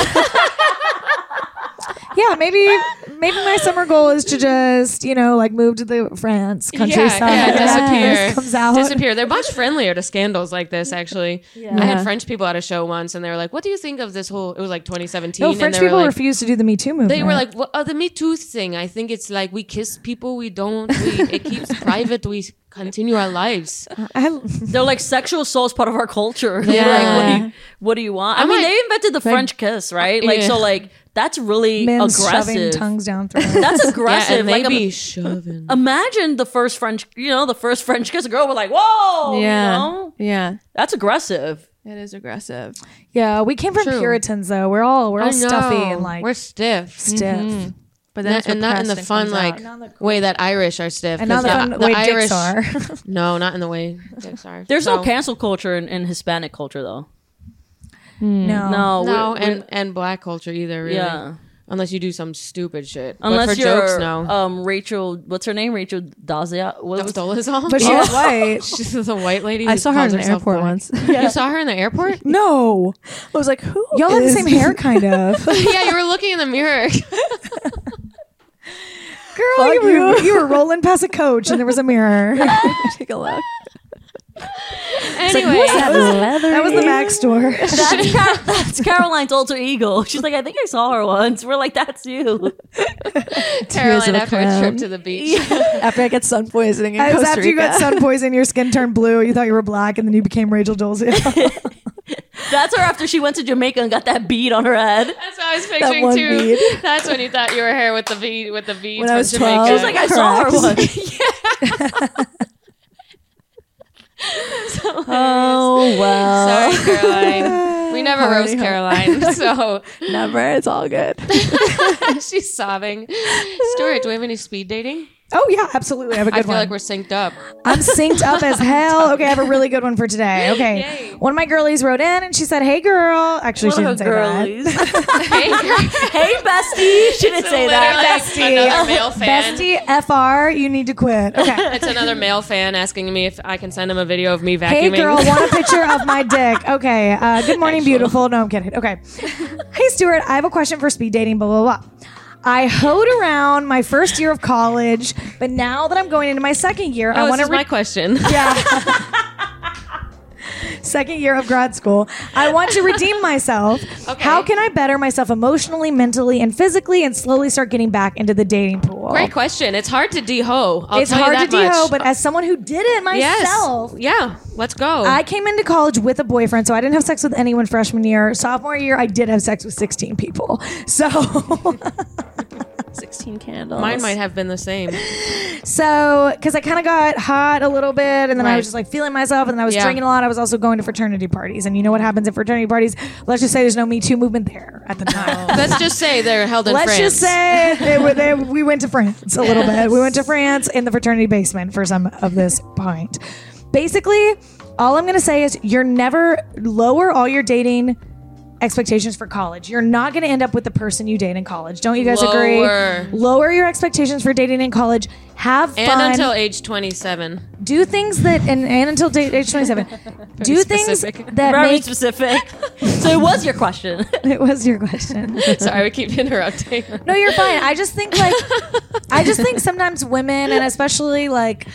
Yeah, maybe maybe my summer goal is to just, you know, like move to the France countryside. Yeah, yeah, disappear. This comes out. Disappear. They're much friendlier to scandals like this, actually. I Yeah. had French people at a show once, and they were like, "What do you think of this whole?" It was like twenty seventeen. No, and French they were people like, refuse to do the Me Too movement. They were like, well, uh, the Me Too thing. I think it's like we kiss people, we don't. We, it keeps private. We continue our lives. I, They're like, sexual assault is part of our culture. They're Yeah. like, what do you, what do you want? I I'm mean, like- they invented the French kiss, right? Like, Yeah. so like, that's really men shoving aggressive. tongues down throats. That's Yeah, aggressive. and they like, be im- shoving. imagine the first French, you know, the first French kiss. A girl were like, whoa, Yeah. you know? Yeah. That's aggressive. It is aggressive. Yeah, we came from True. Puritans though. We're all we're all I stuffy know. and like we're stiff. stiff. But Not- then it's and not in the repressed fun and like comes out. way that Irish are stiff. And not 'cause the fun way dicks are. No, not in the way dicks are. There's So- no cancel culture in, in Hispanic culture, though. No. No, No, we- we- and and black culture either. Really. yeah. Unless you do some stupid shit. Unless but for you're jokes, no. um Rachel, what's her name? Rachel Dazia. What was- Dolezal? But she's white. She's the white lady. I who saw her in calls the herself airport black. once. You saw her in the airport? No. I was like, who? Y'all have the is- same hair kind of. Yeah, you were looking in the mirror. Girl, you were, you were rolling past a coach and there was a mirror. Take a look. Anyway, That was the Mac store. That's, Car- that's Caroline's alter ego. She's like, I think I saw her once. We're like, that's you. Caroline of a after a clown. trip to the beach. After I get sun poisoning in As Costa after you got Rica. sun poison, your skin turned blue. You thought you were black, and then you became Rachel Dolezal. That's her after she went to Jamaica and got that bead on her head. That's what I was picturing one too. bead. That's when you thought you were here with the bead with the beads When from I was Jamaica. twelve. She was like, I saw her once. Oh, well. Sorry, Caroline. We never Party roast hard. Caroline, so Never. It's all good. she's sobbing. Stuart, do we have any speed dating? Oh yeah, absolutely. I have a good I feel one. like we're synced up. I'm synced up as hell. Okay, I have a really good one for today. Okay, Yay. one of my girlies wrote in and she said, "Hey, girl." Actually, she One of didn't her say that. girlies. Hey, girl. Hey, bestie. She didn't say that. Literally another male fan. Bestie, F R, you need to quit. Okay. It's another male fan asking me if I can send him a video of me vacuuming. Hey girl, want a picture of my dick? Okay. Uh, good morning, beautiful. No, I'm kidding. Okay. Hey Stuart, I have a question for speed dating. Blah blah blah. I hoed around my first year of college, but now that I'm going into my second year, Oh, I this want is to. Re- my question. yeah. Second year of grad school. I want to redeem myself. Okay. How can I better myself emotionally, mentally, and physically, and slowly start getting back into the dating pool? Great question. It's hard to de-ho. I'll It's tell you hard to that de-ho, much. but as someone who did it myself. Yes. Yeah. Let's go. I came into college with a boyfriend, so I didn't have sex with anyone freshman year. Sophomore year, I did have sex with sixteen people. So, sixteen candles. Mine might have been the same. so because I kind of got hot a little bit, and then I Right. was just like feeling myself, and then I was Yeah. drinking a lot. I was also going to fraternity parties, and you know what happens at fraternity parties? Let's just say there's no Me Too movement there at the time. Let's just say they're held in Let's France. just say they were, they, we went to France a little bit. We went to France in the fraternity basement for some of this point. Basically, all I'm going to say is you're never lower all your dating expectations for college. You're not going to end up with the person you date in college. Don't you guys agree? Lower. Lower your expectations for dating in college. Have and fun. until age twenty-seven. do things that and, and until date, age twenty-seven. do things specific. that Very make specific. So it was your question. it was your question. Sorry, we keep interrupting. No, you're fine. I just think like I just think sometimes women and especially like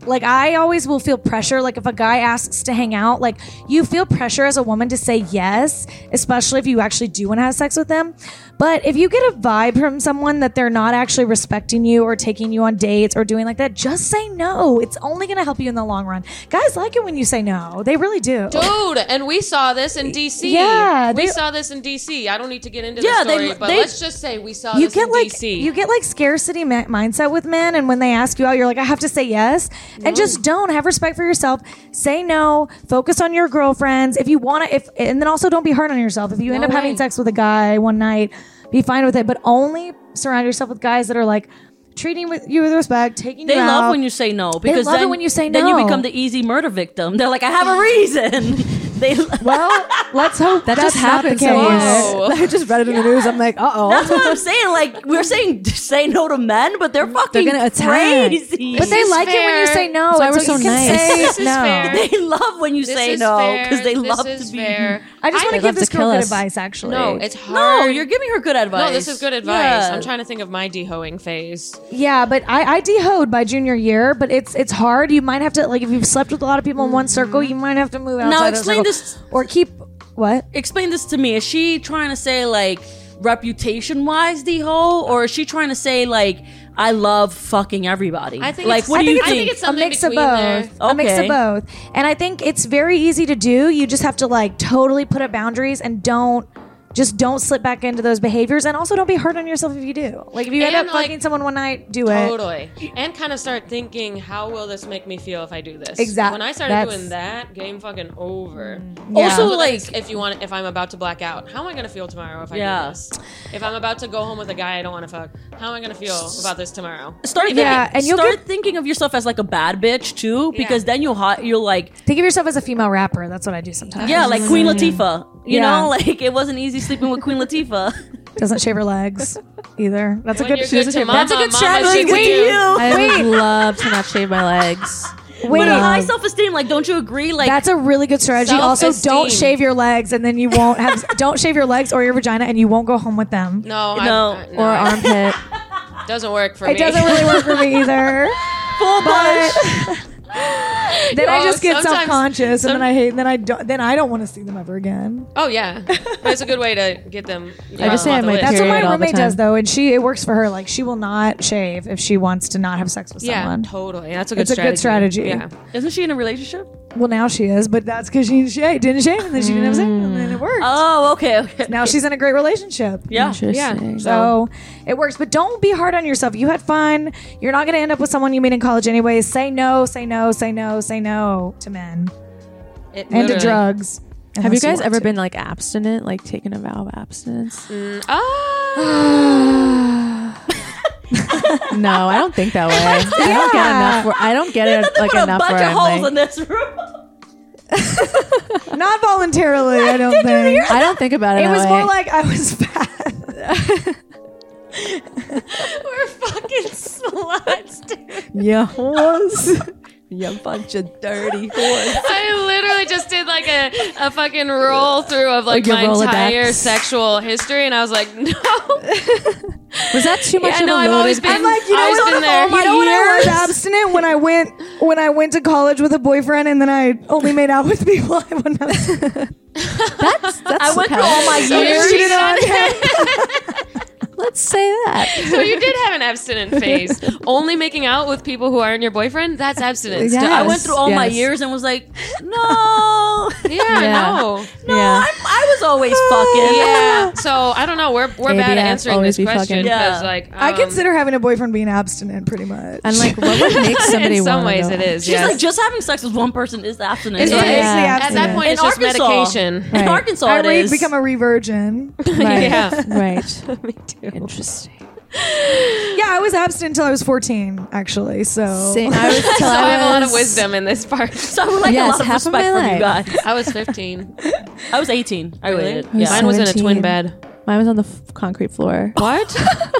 Like I always will feel pressure. Like if a guy asks to hang out, like you feel pressure as a woman to say yes, especially if you actually do want to have sex with them. But if you get a vibe from someone that they're not actually respecting you or taking you on dates or doing like that, just say no. It's only going to help you in the long run. Guys like it when you say no. They really do. Dude, and we saw this in D C. Yeah, we they- saw this in D C. I don't need to get into Yeah, the story, they- but they- let's just say we saw You this get in like D C. you get like scarcity ma- mindset with men, and when they ask you out, you're like, I have to say yes, and just don't have respect for yourself. Say no. Focus on your girlfriends if you want to. If and then also don't be hard on yourself. If you end No up having way. sex with a guy one night, be fine with it, but only surround yourself with guys that are like treating with you with respect, taking They you love out. when you say no because love it then, when you say Then you no. become the easy murder victim. They're like, I have a reason. They Well, let's hope That that's just not the happened case. Whoa. I just read it in the news. I'm like, uh oh. That's what I'm saying. Like we're saying, say no to men, but they're fucking gonna attack. crazy. But they is like it when you fair. say no. That's why and we're so you so can nice. say This is no. fair. they love when you This say is no fair. because they This love is to be. fair. I just want to love give to this kill girl good us. advice. Actually, No, it's No, hard. you're giving her good advice. No, this is good advice. Yeah. I'm trying to think of my de-hoeing phase. Yeah, but I, I de-hoed by junior year, but it's it's hard. You might have to, like, if you've slept with a lot of people in one circle, you might have to move outside Now of the explain circle. this. Or keep, what? Explain this to me. Is she trying to say like reputation wise, the hoe, or is she trying to say like I love fucking everybody? I think like it's- what I do you think think? it's- I think it's A something mix of between both. there. A mix of Okay. both. And I think it's very easy to do. You just have to, like, totally put up boundaries and don't, just don't slip back into those behaviors. And also don't be hard on yourself if you do. Like, if you end And, up like, fucking someone one night, do it. Totally. And kind of start thinking, how will this make me feel if I do this? Exact- When I started that's- doing that, game fucking over. Yeah. Also, So then like it's- if you want, if I'm about to black out, how am I gonna feel tomorrow if I Yeah. do this? If I'm about to go home with a guy I don't want to fuck, how am I gonna feel about this tomorrow? start Yeah, thinking, and you'll start get- thinking of yourself as like a bad bitch too, because then you'll hot you'll like Think of yourself as a female rapper. That's what I do sometimes. yeah, like Queen Latifah. You Yeah. know, like it wasn't easy sleeping with Queen Latifah. Doesn't shave her legs either. That's a When good, you're she doesn't good to shave- mama, That's a good mama strategy. should Wait, do. I Wait. would love to not shave my legs. wait. But a high self esteem, like don't you agree? Like That's a really good strategy. Also, don't Self-esteem. shave your legs, and then you won't have. Don't shave your legs or your vagina, and you won't go home with them. No, No. I, I, no, Or armpit. doesn't work for It me. doesn't really work for me either. full butt. Then I Well, just get sometimes- self conscious, and some- then I hate. Then I don't. Then I don't want to see them ever again. Oh yeah, but it's a good way to get them. I just say off I the might list. That's what Period my all the roommate does, time. though, and she it works for her. Like she will not shave if she wants to not have sex with Yeah, someone. totally. That's a good It's a strategy. good strategy. Yeah. Isn't she in a relationship? Well, now she is, but that's because she shaved, didn't shave, and then she didn't have sex, and then it worked. Oh, okay, okay. Now she's in a great relationship. yeah. Interesting. So it works, but don't be hard on yourself. You had fun. You're not going to end up with someone you meet in college anyways. Say no, say no, say no, say no to men It and to literally- drugs. Have you unless guys want ever to. been like abstinent, like taken a vow of abstinence? Mm, ah. No, No, I don't think that way. I don't get enough. Where, I don't get it Nothing like but a enough bunch where of I'm holes like, in this room. Not voluntarily, I don't think. I don't think about it. It that was way. more like I was fat. We're fucking sluts, dude. Yeah, was. you bunch of dirty whores. I literally just did like a, a fucking roll through of like Like your my Rolodex. entire sexual history, and I was like, no. Was that too much Yeah, of no, a I've loaded always been. I'm like, you know always what? been there. You know when I was abstinent when I went when I went to college with a boyfriend and then I only made out with people I wouldn't have. That's, that's I went through all my So you years. cheated on Let's say that. So you did have an abstinent phase. Only making out with people who aren't your boyfriend, that's abstinence. Yeah. I went through all my Yes. years and was like, no, Yeah, Yeah. no. no, Yeah. I'm, I was always fucking. Yeah. So I don't know. We're we're A B bad at F, answering always this be question fucking. because Yeah. like I um, consider having a boyfriend being abstinent pretty much. And like, what would make somebody in some wanna ways go? it is. She's yes. like, just having sex with one person is the abstinence. It It's is. basically Yeah. At abstinent. that point, In it's just Arkansas. medication. In Right. Arkansas, I it would is. become a re-virgin. Right. Yeah. Right. Me too. Interesting. Yeah, I was abstinent until I was fourteen, actually. So Same. I was till So I have a lot of was- wisdom in this part. So I would like Yes, a lot of half of respect my from you life. guys. I was fifteen. I was eighteen. I Really? waited. I was Yeah. Mine was in a twin seventeen. bed. Mine was on the f- concrete floor. What?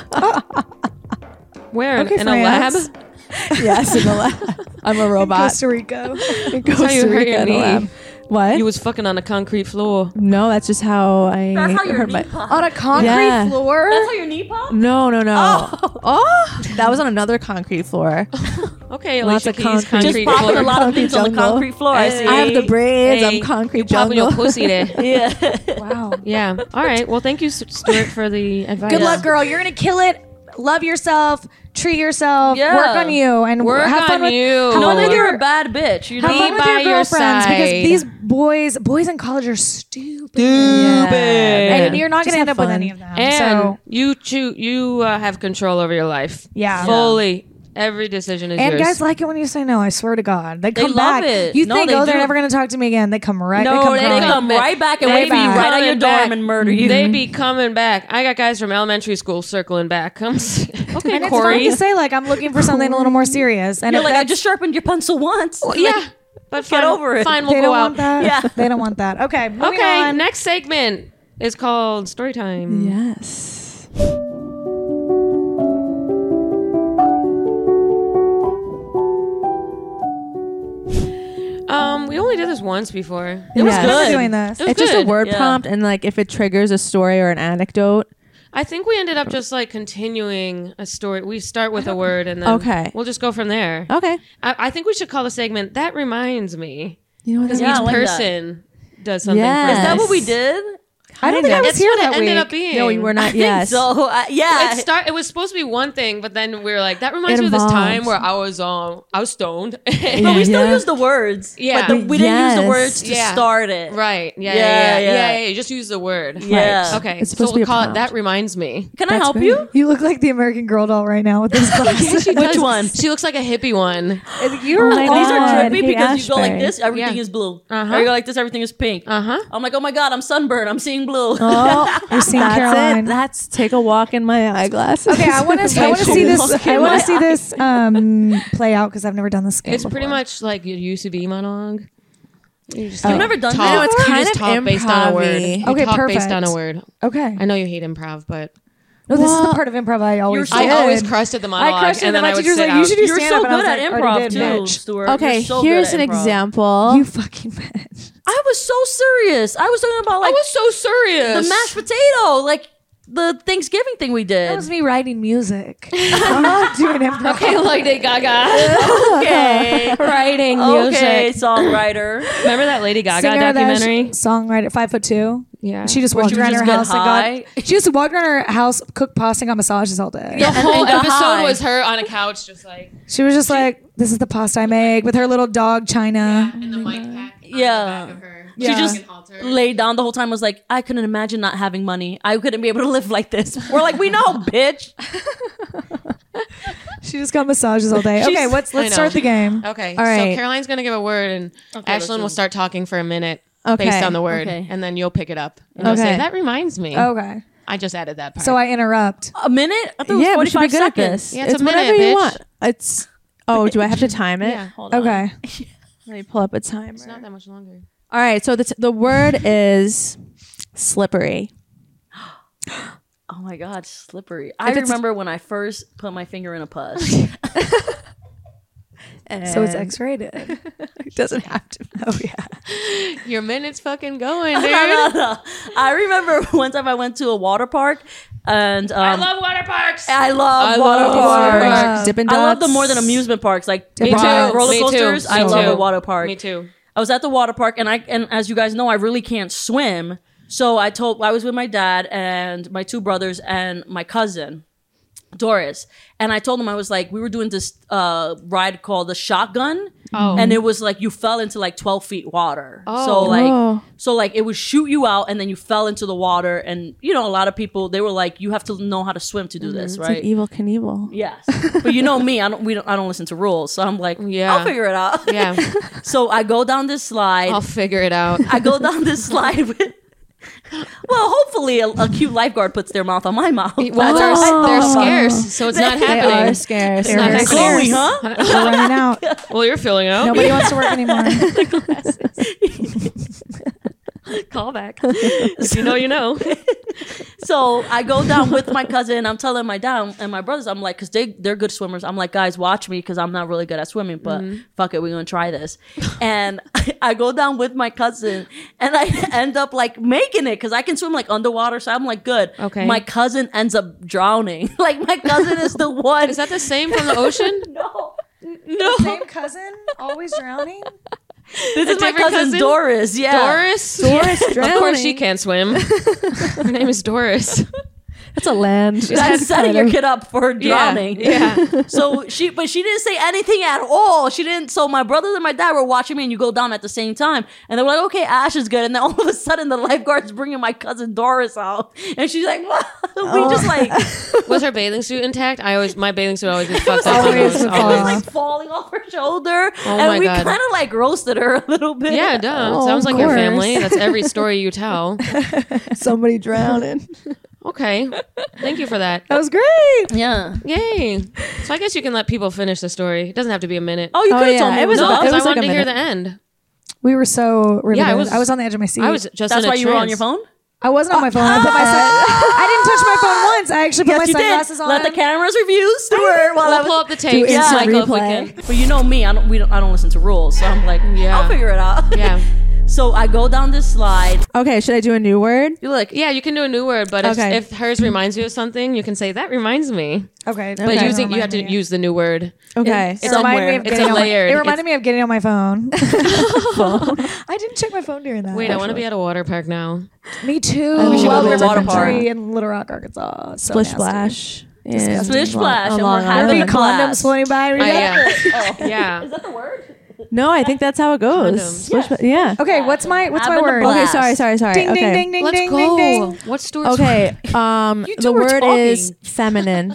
Where? Okay, in a lab? France. Yes, in the lab. I'm a in robot. Costa Rica. In That's how you Costa hurt Rica your in a knee. lab. What? You was fucking on a concrete floor. No, that's just how I That's how your heard knee my. popped. On a concrete Yeah. floor. That's how your knee popped? No, no, no. Oh. Oh, that was on another concrete floor. Okay, Lots Alicia of Keys, concrete. concrete Just popping floor. a lot of Concrete things on the jungle. concrete floor. I see. I have the braids. Hey, I'm concrete you popping jungle. your pussy there. Yeah. Wow. Yeah. All right. Well, thank you, S- Stuart, for the advice. Good luck, girl. You're gonna kill it. Love yourself. Treat yourself. Yeah. Work on you and Work have fun on with, you. Have Know fun that with you're your a bad bitch. You have know? fun Be with by your your girlfriends because side. these boys, boys in college are stupid. Stupid. And you're not Just gonna end have up with fun. any of them. And so you choo- you uh, have control over your life. yeah. Fully. Every decision is And yours. guys like it when you say no. I swear to God, they come love back. it. You No, think, they oh, they're do. never going to talk to me again? They come right. No, they come, they, they crawling. come right back and They wait for you back. right on your Coming dorm back. and murder you. They be coming back. I got guys from elementary school circling back. Come, s- okay, And it's fine Corey. to say like I'm looking for something a little more serious. And You're if like, I that's- just sharpened your pencil once. Yeah, but fine, over it. Fine, we'll they go don't out. want that. Yeah. They don't want that. Okay, moving Okay, on. next segment is called story time. Yes. Um, we only did this once before. It was Yes. Never good. doing this. It was It's just a good. word Yeah. prompt, and like if it triggers a story or an anecdote. I think we ended up just like continuing a story. We start with a word and then Okay. we'll just go from there. Okay. I, I think we should call the segment "That Reminds Me," You know what? because that Yeah, each I like that. person does something. Yes. For Is that us. what we did? I don't think I was That's here what that it ended week. up being. No, you were not. Yes. So uh, yeah, It start. It was supposed to be one thing, but then we were like, "That reminds It me of this time evolves. where I was um I was stoned." but we still Yeah. use the words. Yeah. but the, we didn't use Yes. the words to Yeah. start it. Right. Yeah. Yeah, Yeah. Yeah. yeah. Yeah. yeah, yeah. Just use the word. Yeah. Okay. It's so supposed to be we'll a call it prompt. "That Reminds Me." Can I That's help great. you? You look like the American Girl doll right now with this glasses. Which does. one? She looks like a hippie one. You're Oh my These are God, trippy Kate because you go like Ashbury. this, everything Yeah. is blue. Uh-huh. Or you go like this, everything is pink. Uh huh. I'm like, oh my god, I'm sunburned. I'm seeing blue. Oh, You're seeing that's Caroline. it. That's take a walk in my eyeglasses. Okay, I want to. I want to Take see a this. walk I in want my to see this um, play out because I've never done this game It's pretty before. much like your U C B monologue. You just You've talk- never done talk, that? I know, it's you kind just of talk based on a word. improv-y. You Okay, talk based perfect. on a word. Okay. I know you hate improv, but No, this is Well, the part of improv I always. You're I so- did. always crushed at the monologue, I crushed it, and then my I would teacher's sit like, "You out. should do You're stand so up," and I good was at like, improv "Already did, too, bitch." Stuart. Okay, You're so good here's at an improv. example. You fucking bitch. I was so serious. I was talking about like I was so serious. the mashed potato, like the Thanksgiving thing we did. That was me writing music. I'm not doing improv. Okay, Lady Gaga. okay. Writing Okay, music. songwriter. Remember that Lady Gaga Singer that documentary? sh- songwriter, five foot two. Yeah. She just Where walked she would around just her get house high. and got. She just walked around her house, cooked pasta, and got massages all day. The and- whole and got episode high. was her on a couch, just like She was just like, "This is the pasta I make," with her little dog China. in the mic pack. Yeah. On the back of her. Yeah. She just laid down the whole time. Was like, I couldn't imagine not having money. I couldn't be able to live like this. We're like, we know, bitch. She just got massages all day. She's- Okay, let's I let's know. start the game. Okay, All right. so Caroline's gonna give a word, and let's Ashlyn do will it. start talking for a minute Okay. based on the word, Okay. and then you'll pick it up. And you'll Okay. say, that reminds me. Okay, I just added that part. so I interrupt. A minute? I thought it was Yeah, we should be forty-five good at seconds. this. Yeah, it's a it's minute, whatever bitch. you want. It's. Oh, do I have to time it? yeah, hold on. Okay, Let me pull up a timer. It's not that much longer. All right. So the t- the word is slippery. Oh my god, slippery. I it's- remember when I first put my finger in a pus. so it's And- X-rated. It doesn't have to. Oh yeah. Your minute's fucking going, dude. no, no, no. I remember one time I went to a water park, and um, I love water parks. I love I water love parks. water parks. Dippin' I love Dots. them more than amusement parks, like Me rock- too. roller Me too. coasters. I Me love too. a water park. Me too. I was at the water park, and I and as you guys know, I really can't swim. So I told I was with my dad and my two brothers and my cousin Doris, and I told them I was like we were doing this uh, ride called the shotgun, Oh. and it was like you fell into like twelve feet water. Oh. So like Oh. so like it would shoot you out, and then you fell into the water, and you know a lot of people they were like you have to know how to swim to do this, It's right? like Evil Knievel. Yes, but you know me, I don't. We don't. I don't listen to rules, so I'm like, Yeah. I'll figure it out. Yeah, So I go down this slide. I'll figure it out. I go down this slide with. Well, hopefully, a, a cute lifeguard puts their mouth on my mouth. Well, That's they're, how I they're thought. scarce, so it's not They They happening. are scarce. They're not very happening. Chloe, scarce. huh? We're running out. Well, you're filling out. Nobody wants to work anymore. Call back. If you know, you know. So I go down with my cousin. I'm telling my dad and my brothers, I'm like, because they, they're good swimmers. I'm like, guys, watch me because I'm not really good at swimming, but Mm-hmm. fuck it, we're going to try this. And I, I go down with my cousin and I end up like making it because I can swim like underwater. So I'm like, good. Okay. My cousin ends up drowning. Like my cousin is the one. Is that the same from the ocean? No. No. Same cousin, always drowning. This A is my different cousin, cousin? Doris. Yeah. Doris? Doris Of course drowning. she can't swim. Her name is Doris. That's a land. That's setting your kid up for drowning. Yeah. yeah. So she, but she didn't say anything at all. She didn't. So my brothers and my dad were watching me, and you go down at the same time, and they were like, "Okay, Ash is good." And then all of a sudden, the lifeguard's bringing my cousin Doris out, and she's like, "What?" We just like Was her bathing suit intact? I always my bathing suit always gets fucked up. always Always, would it was always. like falling off her shoulder, Oh and my we God. kind of like roasted her a little bit. Yeah, duh. Oh, Sounds of like your course. family. That's every story you tell. Somebody drowning. Okay. Thank you for that. That was great. yeah. Yay. So I guess you can let people finish the story. It doesn't have to be a minute. Oh, you Oh, could have yeah, told me it it was was no, about. it because I was like wanted a to hear minute. the end. We were so riveted. Yeah, I I was- was, on the edge of my seat. I was just That's in a why you were on trance. your phone. I wasn't on my phone. I put my sun- I didn't touch my phone once. I actually put Yes, my you did. sunglasses on. Let the cameras review Stuart while I We'll was. pull up the tapes. instant Michael, if we replay. can. But you know me, I don't. We don't. I don't listen to rules, so I'm like, Yeah. I'll figure it out. Yeah. So I go down this slide. Okay, should I do a new word? You're like, Yeah, you can do a new word, but if, Okay. if hers reminds you of something, you can say, that reminds me. Okay, But Okay. using, you have to use the new word. Okay. It Somewhere. reminded me of It's getting a on my- layered- It reminded it's- me of getting on my phone. I didn't check my phone during that. Wait, I want to be at a water park now. Me too. Oh, we should Wild go to River a water park. Country in Little Rock, Arkansas. So Splish nasty. splash. And Disgusting. Splish splash, and Long we're There'd having be a condoms class. floating by. Uh, Read yeah. that? Yeah. Is that the word? No, I think that's how it goes. Condoms. Splish spla- yeah. Okay, what's my what's my Having a word? blast. Okay, sorry, sorry, sorry. Ding okay. ding ding ding Let's ding go. ding ding. What's Stuart's Okay. Um You two the were word is talking. feminine.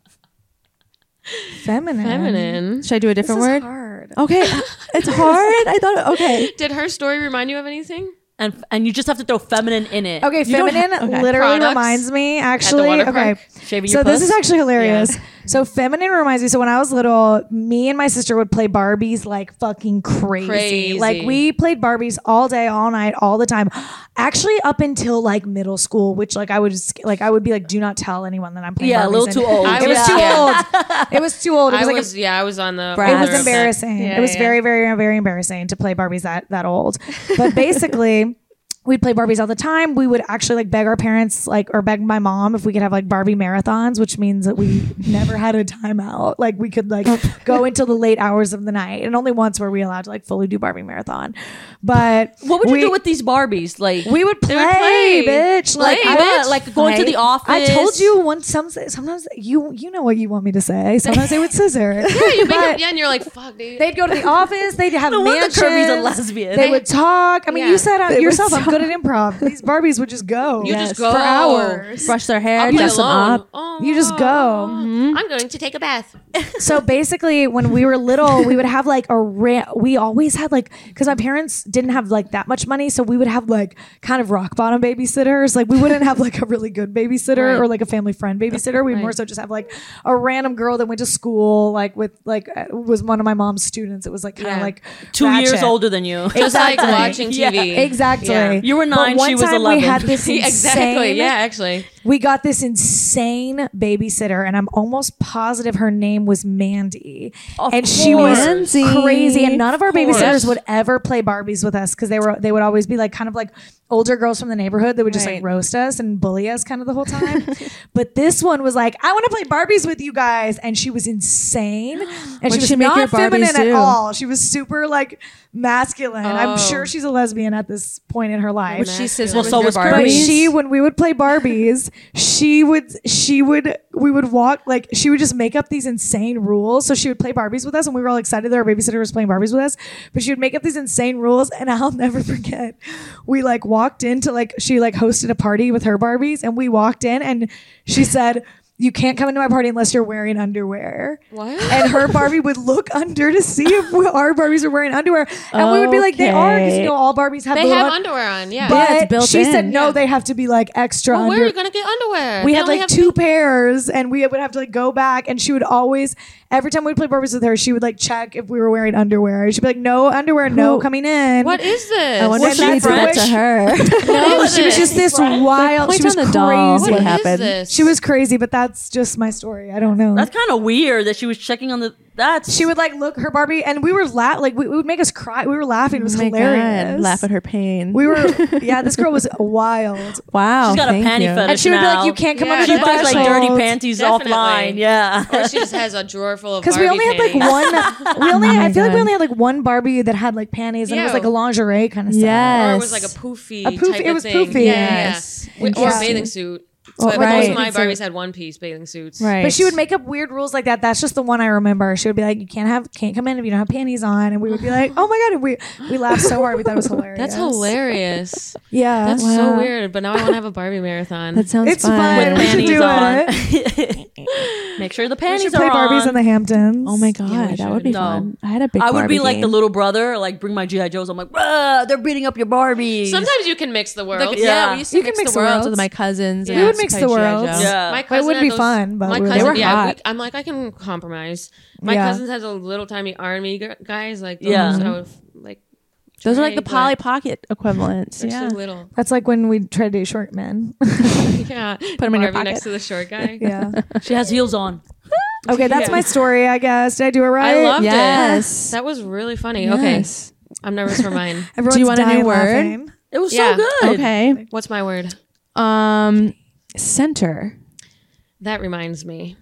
Feminine. feminine? Should I do a This different is word? hard. Okay. It's hard. I thought okay. Did her story remind you of anything? And and you just have to throw feminine in it. Okay, You don't feminine ha- okay. literally Products reminds me actually. water Okay, park? Shaving so your this puss? is actually hilarious. So feminine reminds me. So when I was little, me and my sister would play Barbies like fucking crazy. Crazy. Like we played Barbies all day, all night, all the time. Actually, up until like middle school, which like I would just like I would be like, do not tell anyone that I'm playing. Yeah, a Barbies. little And too old. I It was Yeah. too Yeah. old. It was too old. It I was like a was, yeah, I was on the. it Brad. was border of that. embarrassing. Yeah, it was yeah. very, very, very embarrassing to play Barbies that that old. But basically, we'd play Barbies all the time. We would actually like beg our parents, like, or beg my mom if we could have like Barbie marathons, which means that we never had a timeout. Like we could like go until the late hours of the night, and only once were we allowed to like fully do Barbie marathon. But What would you we, do with these Barbies? Like, We would play, would play. bitch. Like, Play, I bitch. would, like going to the office. I told you once. Some sometimes you you know what you want me to say. Sometimes they would scissor. Yeah, you make But- it, yeah, and you're like, fuck, dude. They'd go to the office. They'd have No wonder mansions. Kirby's a lesbian. They would talk. I mean, Yeah. you said uh, They would yourself, I'm talk. good at improv. These Barbies would just go. You Yes. just go for hours. Brush their hair, I'll play dress them alone. up. Oh, You just go. I'm going to take a bath. So basically, when we were little, we would have like a ra- we always had like because my parents didn't have like that much money, so we would have like kind of rock bottom babysitters. Like we wouldn't have like a really good babysitter Right. or like a family friend babysitter. We'd Right. more so just have like a random girl that went to school like with like uh, was one of my mom's students. It was like kind of Yeah. like two ratchet. years older than you. Just like Exactly. watching T V. Yeah, Exactly. Yeah. You were But nine, one she was time eleven. We had this insane, Exactly. Yeah, actually. We got this insane babysitter, and I'm almost positive her name was Mandy. Of and she was Mandy. crazy. And none of our course. babysitters would ever play Barbies with us because they were they would always be like kind of like older girls from the neighborhood that would just like Right. roast us and bully us kind of the whole time. But this one was like, I want to play Barbies with you guys, and she was insane. And What'd she was she make your not feminine Barbies at do? all. She was super like masculine. Oh. I'm sure she's a lesbian at this point in her life. Would she scissor Well, with so your was But Kirby. Barbies? she, when we would play Barbies, she would, she would, we would walk, like, she would just make up these insane rules. So she would play Barbies with us, and we were all excited that our babysitter was playing Barbies with us. But she would make up these insane rules, and I'll never forget. We, like, walked into, like, she, like, hosted a party with her Barbies, and we walked in, and she said, you can't come into my party unless you're wearing underwear. What? And her Barbie would look under to see if we, our Barbies are wearing underwear. And we would be like, they are, because you know, all Barbies have They the little have un- underwear on, yeah. But Yeah, it's built she said, in. no, Yeah. they have to be like extra well, under. where are you gonna get underwear? We They had only like have two pairs, and we would have to like go back, and she would always, every time we'd play Barbies with her, she would like check if we were wearing underwear. She'd be like, no underwear, no Who- coming in. What is this? I wonder Was if she she did that French? to her. No, is she was this? just this wild. Point She was on the doll. crazy. What What is happened? this? She was crazy, but that's just my story. I don't know. That's kind of weird that she was checking on the. That's She would like look her Barbie, and we were la- like we, it would make us cry. We were laughing. It was Oh my hilarious. God. Laugh at her pain. We were, yeah. This girl was wild, wow. She's got a thank panty you. fetish. and she would be like, now. "You can't come Yeah, under She the that's buys like threshold." dirty panties Definitely. offline. Yeah. Or she just has a drawer full of Because we only had like Barbie one. We only. Oh my I feel like we God. only had like one Barbie that had like panties, and it was Yeah. like a lingerie kind of stuff. Yes. Or it was like a poofy, A poofy- type it of was thing. poofy. Yeah, Yes. yeah, yeah. Or a Interesting. bathing suit. So Oh, like, right. most of my Bathing Barbies suit. had one piece bathing suits. Right. But she would make up weird rules like that. That's just the one I remember. She would be like, "You can't have, can't come in if you don't have panties on," and we would be like, "Oh my god!" And we we laughed so hard. We thought it was hilarious. That's hilarious. Yeah, That's Wow. so weird. But now I want to have a Barbie marathon. That sounds it's fun. fun. We should Panties do on. it. Make sure the We panties should play are Barbies on. in the Hamptons. Oh my god, Yeah, we that would be should. No. fun. I had a big. I would be Barbie like the game. little brother, like bring my G I Joes. I'm like, bruh, they're beating up your Barbies. Sometimes you can mix the world. Yeah, Yeah. we used to You can mix, mix the the worlds worlds. with my cousins. We and would mix play the G I worlds. Joe. Yeah. My It cousin would had be those- fun, but my we were- cousin, They were yeah, hot. we- I'm like, I can compromise. My Yeah. cousins has a little tiny army g- guys, like those Yeah. I would, like. Those are like the try, Polly but Pocket equivalents. They're Yeah. so little. That's like when we try to date short men. Yeah. Put 'em in your Barbie next pocket. to the short guy. yeah. She has heels on. Okay, that's Yeah. my story. I guess. Did I do it right? I loved Yes. it. That was really funny. Okay. Yes. I'm nervous for mine. Everyone's Do you want a new dying word? laughing. It was Yeah. so good. Okay. What's my word? Um, center. That reminds me.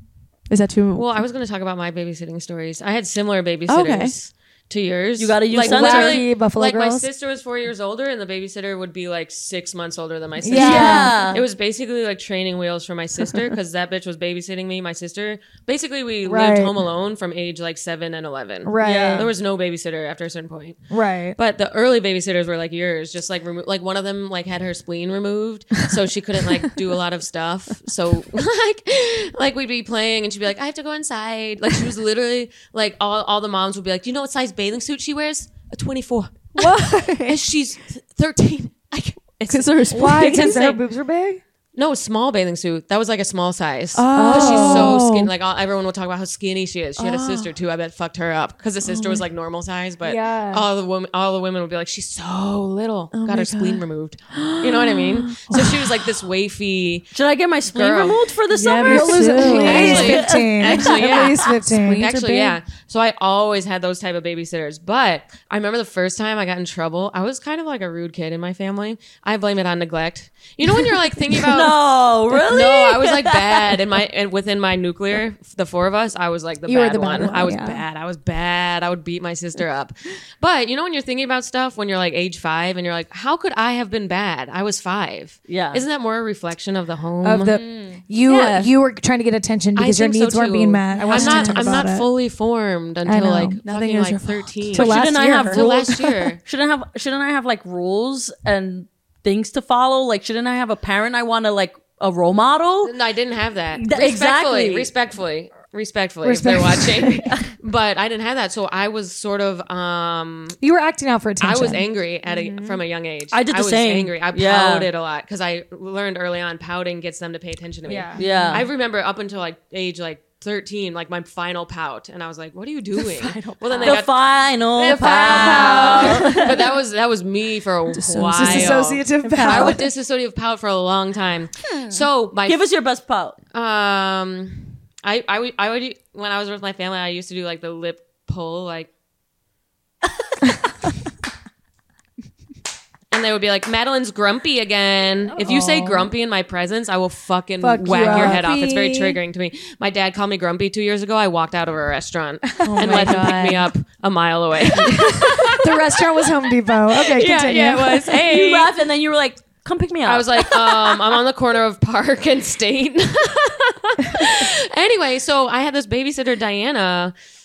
Is that too? Well, I was going to talk about my babysitting stories. I had similar babysitters to yours. You gotta use like center. literally, Buffalo like my Girls. sister was four years older, and the babysitter would be like six months older than my sister. Yeah. It was basically like training wheels for my sister because that bitch was babysitting me. My sister, basically, we Right. lived home alone from age like seven and eleven. Right. Yeah. There was no babysitter after a certain point. Right. But the early babysitters were like yours, just like remo- like one of them like had her spleen removed, so she couldn't like do a lot of stuff. So like like we'd be playing and she'd be like, I have to go inside. Like she was literally like all, all the moms would be like, do you know what size bathing suit she wears? A twenty-four. Why? And she's th- thirteen. I can't- It's, Because there's Why? It's Because her insane. boobs are big? no, a small bathing suit. That was like a small size. Oh. Because she's so skinny. Like all, everyone would talk about how skinny she is. She had a sister too. I bet fucked her up because the sister was like normal size, but Yeah. all the women, all the women would be like, she's so little. Got my her spleen God. removed. You know what I mean? So she was like this wafy. Should I get my spleen Girl. removed for the Yeah, summer? me You'll lose at too. least Actually- fifteen. actually, At yeah. least fifteen. Spleens are Actually, big. yeah. So I always had those type of babysitters. But I remember the first time I got in trouble, I was kind of like a rude kid in my family. I blame it on neglect. You know when you're like thinking about No, really? No, I was like bad in my and within my nuclear, the four of us, I was like the You were bad the bad one. one, I was yeah. bad. I was bad. I would beat my sister up. But you know when you're thinking about stuff when you're like age five and you're like, how could I have been bad? I was five. Yeah. Isn't that more a reflection of the home? Of the you, Yeah. you were trying to get attention because your think so, needs weren't too. being met. I I'm watched not. TikTok I'm about not it. fully formed I until know. like Nothing fucking is like your fault. thirteen. Till last shouldn't I year. have Till rules? last year. Shouldn't I have shouldn't I have like rules and things to follow? Like shouldn't I have a parent I want to like a role model? No, I didn't have that. Th- Respectfully, exactly. respectfully, respectfully, if they're watching. But I didn't have that, so I was sort of. um You were acting out for I attention. was angry at a, from a young age. I did the was same. Angry. I Yeah. pouted a lot because I learned early on pouting gets them to pay attention to me. Yeah. Yeah. I remember up until like age like thirteen, like my final pout, and I was like, "What are you doing?" Well, then they the got final the pout. final pout. But that was that was me for a while. Disassociative I pout. would dissociative pout for a long time. So my Give us your best pout. um, I I would I would when I was with my family, I used to do like the lip pull, like, and they would be like, "Madeline's grumpy again." If you say grumpy in my presence, I will fucking Fuck whack you your up. head off. It's very Grumpy. triggering to me. My dad called me grumpy two years ago. I walked out of a restaurant and my let him God. pick me up a mile away. The restaurant was Home Depot. Okay, yeah, continue. yeah, it was. Hey, You laughed and then you were like, "Come pick me up." I was like, um, I'm on the corner of Park and State. Anyway, so I had this babysitter, Diana,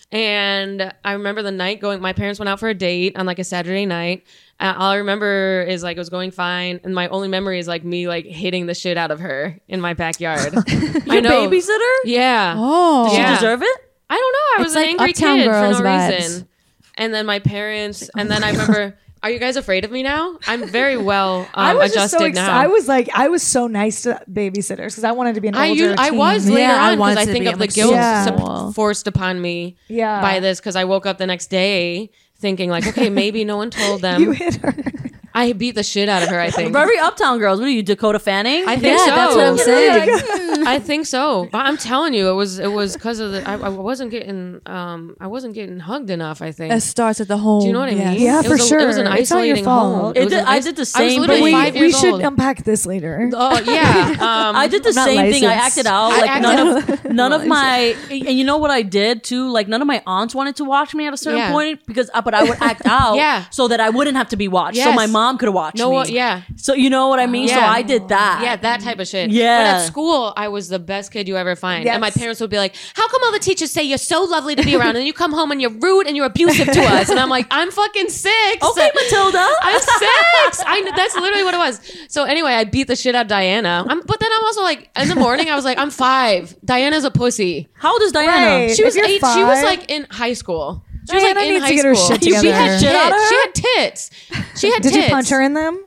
And I remember the night going, my parents went out for a date on like a Saturday night. Uh, all I remember is like it was going fine. And my only memory is like me like hitting the shit out of her in my backyard. I Your know. babysitter? Yeah. Oh. Did she Yeah. deserve it? I don't know. I It's was an like angry Uptown kid Girls for no vibes. reason. And then my parents, and then I remember, are you guys afraid of me now? I'm very well um, I was just adjusted so ex- now. I was like, I was so nice to babysitters because I wanted to be an I, older u- I teen. was Yeah, later I on because wanted I to think be of on the the guilt Yeah. sup- forced upon me Yeah. by this because I woke up the next day thinking like, okay, maybe no one told them. You hit her. I beat the shit out of her, I think. Very Uptown Girls. What are you, Dakota Fanning? I think Yeah, so. that's what I'm saying. I think so. But I'm telling you, it was it was because of the I, I wasn't getting um I wasn't getting hugged enough. I think. It starts at the home. Do you know what I yes. mean? Yeah, it for was a, sure. It was an It's not your isolating fault. home. It was did- an I is- did the I was same, but literally we- five we years should old. unpack this later. Oh yeah. Um, I did the I'm not same thing. I licensed. acted out. I Like acted none out. of none of my and you know what I did too. Like none of my aunts wanted to watch me at a certain Yeah. point because uh, but I would act out. Yeah. So that I wouldn't have to be watched. So Yes. my mom could watch No, me. what- yeah. So you know what I mean. So Yeah. I did that. Yeah, that type of shit. Yeah. But at school, I was the best kid you ever find. And my Yes. parents would be like, how come all the teachers say you're so lovely to be around and then you come home and you're rude and you're abusive to us? And I'm like, I'm fucking six. Okay, Matilda. I'm six. I kn- that's literally what it was. So anyway, I beat the shit out of Diana. I'm, but then I'm also like, in the morning, I was like, I'm five. Diana's a pussy. How old is Diana? Right. She If was you're eight. She was five- like in high school. She was Diana like in needs high to get her school. shit She had together. Shit out of tits. She her? had tits. She had Did tits. you punch her in them?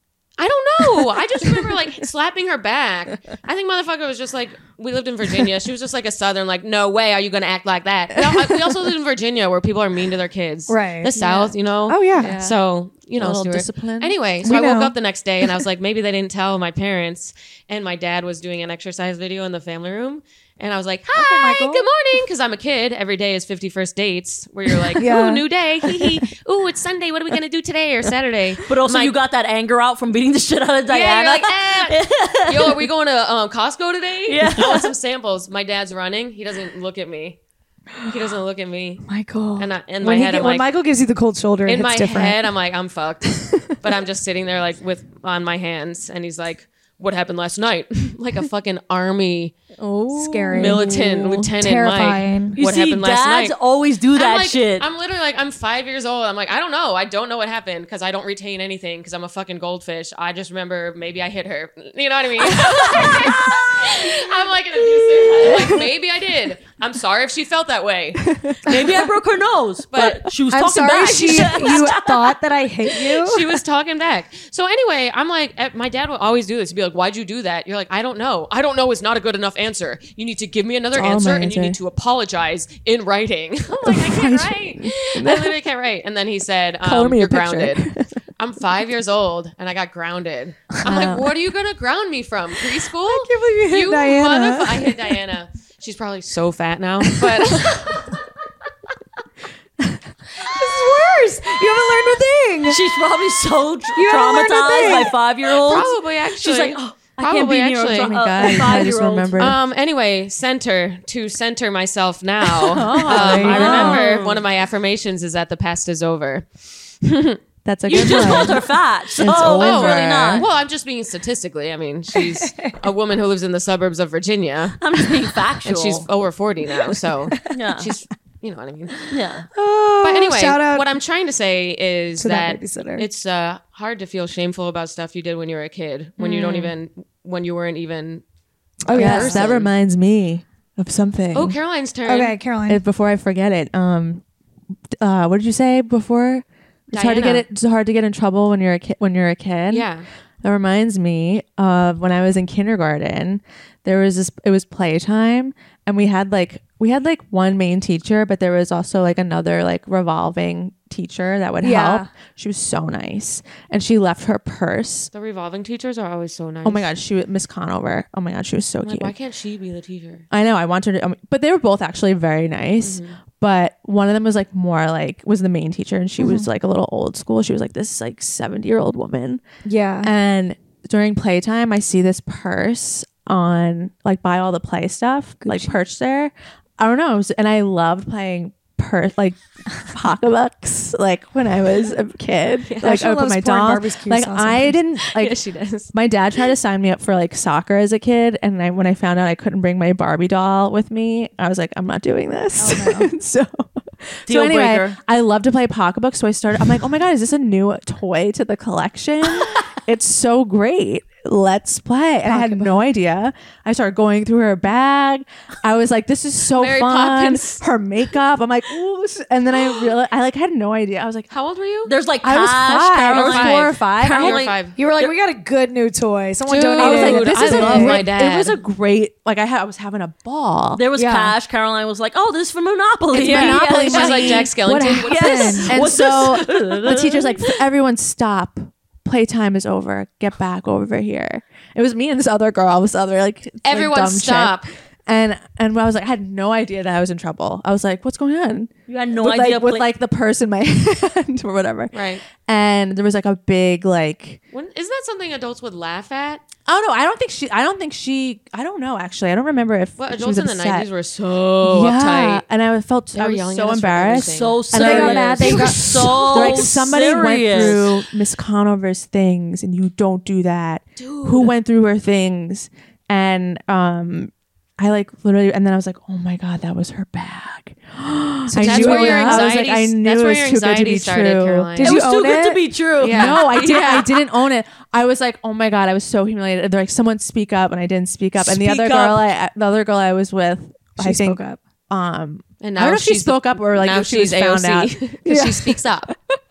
I don't know. I just remember like slapping her back. I think motherfucker was just like, we lived in Virginia. She was just like a Southern, like, no way are you going to act like that. We al- we also lived in Virginia where people are mean to their kids. Right. The South, you know? Oh, yeah. Yeah. So, you know, A little Stuart. discipline. Anyway, so We I woke know. up the next day and I was like, maybe they didn't tell my parents. And my dad was doing an exercise video in the family room. And I was like, hi, Michael. good morning. Because I'm a kid. Every day is fifty-first dates where you're like, Yeah. ooh, new day. Hee hee. Ooh, it's Sunday. What are we going to do today or Saturday? But also, My- you got that anger out from beating the shit out of Yeah, Diana. you're like, "Ah, yo, are we going to um, Costco today? Yeah. I want some samples. My dad's running. He doesn't look at me. He doesn't look at me. Michael. And I, in my when, he head, get- I'm when like, Michael gives you the cold shoulder, in it's my different. head, I'm like, I'm fucked. But I'm just sitting there like with on my hands, and he's like, what happened last night? Like a fucking army Oh. Scary. militant lieutenant. Terrifying. Mike. You What see, happened last dads night? always do that I'm like, shit. I'm literally like, I'm five years old. I'm like, I don't know. I don't know what happened because I don't retain anything because I'm a fucking goldfish. I just remember maybe I hit her. You know what I mean? I'm like an abusive. Like, maybe I did. I'm sorry if she felt that way. Maybe I broke her nose, but, But she was I'm talking sorry back. she, you thought that I hit you. She was talking back. So anyway, I'm like, eh, my dad would always do this. He'd be like, why'd you do that? You're like, I don't know. I don't know is not a good enough answer. You need to give me another It's all answer my and you answer. need to apologize in writing. I'm like, I can't write. I literally can't write. And then he said, Color um, me a you're picture. grounded. I'm five years old and I got grounded. I'm like, what are you going to ground me from? Preschool? I can't believe you hit Diana. motherf- I hit Diana. She's probably so fat now, but This is worse. You haven't learned a thing. She's probably so tra- You haven't learned a traumatized thing. by five year olds. probably actually. She's like, oh, I can't Probably be near actually. a, Oh Oh tra- my a- God. a I just five-year-old. remembered. Um. Anyway, center to center myself now. um, there you I go. remember one of my affirmations is that the past is over. That's a You good just one. called her fat. So It's it's over. really not. Well, I'm just being statistically. I mean, she's a woman who lives in the suburbs of Virginia, I'm just being factual. and she's over forty now. So yeah. she's, you know what I mean. yeah. Oh, But anyway, shout out what I'm trying to say is to that that, babysitter. it's uh, hard to feel shameful about stuff you did when you were a kid, when you don't even, when you weren't even. Oh, Yes, yes. that reminds me of something. Oh, Caroline's turn. Okay, Caroline. If- before I forget it, um, uh, what did you say before? It's hard to get Diana. it. It's hard to get in trouble when you're a kid. When you're a kid, Yeah. That reminds me of when I was in kindergarten. There was this. It was playtime, and we had like we had like one main teacher, but there was also like another like revolving teacher that would Yeah. help. She was so nice, and she left her purse. The revolving teachers are always so nice. Oh my god, she was Miss Conover. Oh my god, she was so I'm like, cute. why can't she be the teacher? I know. I wanted to, um, but they were both actually very nice. Mm-hmm. But one of them was like more like was the main teacher, and she Mm-hmm. was like a little old school. She was like this like seventy year old woman. yeah. And during playtime, I see this purse on like buy all the play stuff like perched there. I don't know, it was- and I loved playing purse like pocketbooks like when I was a kid. Like Ashley I would put loves my pouring dolls. barbecue Like sauce on I hers. didn't like. Yeah, she does. My dad tried to sign me up for like soccer as a kid, and I, when I found out I couldn't bring my Barbie doll with me, I was like, I'm not doing this. Oh, no. so Deal so anyway, breaker. I love to play pocketbook. So I started, I'm like, oh my God, is this a new toy to the collection? It's so great. Let's play. And I had no idea. I started going through her bag. I was like, this is so Mary fun. Poppins. Her makeup. I'm like, ooh. And then I realized, I like had no idea. I was like, How old were you? There's like I was Cash, five. I Caroline. was four or five. I Four Caroline- or five. You were like, we got a good new toy. Someone Dude, donated. I was like, Dude, this I is a love great, my dad. It was a great, like I had, I was having a ball. There was Yeah. Cash. Caroline was like, "Oh, this is for Monopoly." It's Yeah. Monopoly She's like money. Jack Skellington. What What happened? Yes. And What's so this? the teacher's like, everyone stop. Playtime is over. Get back over here. It was me and this other girl, this other like Everyone like, dumb stop. chick. And and I was like, I had no idea that I was in trouble. I was like, what's going on? You had no with idea. like, with play- like the purse in my hand or whatever. Right. And there was like a big like When, isn't that something adults would laugh at? oh no, I don't think she I don't think she I don't know actually. I don't remember if Well, she adults was in the upset. nineties were so yeah. uptight. And I felt They I were was yelling so at us for embarrassed. everything. so And serious. they got mad. They You were got- so They're like somebody serious. went through Miss Conover's things and you don't do that. Who went through her things? And um I like literally and then I was like, oh my God, that was her bag. So I that's knew where it- your I was like, anxiety. I knew that's it where was your too good to anxiety be started, true. Caroline. Did It you was too own good it? to be true. Yeah. No, I didn't. Yeah. I didn't own it. I was like, oh my God, I was so humiliated. They're like, someone speak up, and I didn't speak up. And the Speak other up. girl, I the other girl I was with, She I think, spoke up. um, And I now don't know if she she's the- spoke up or like now if she was she's found out. because she speaks up.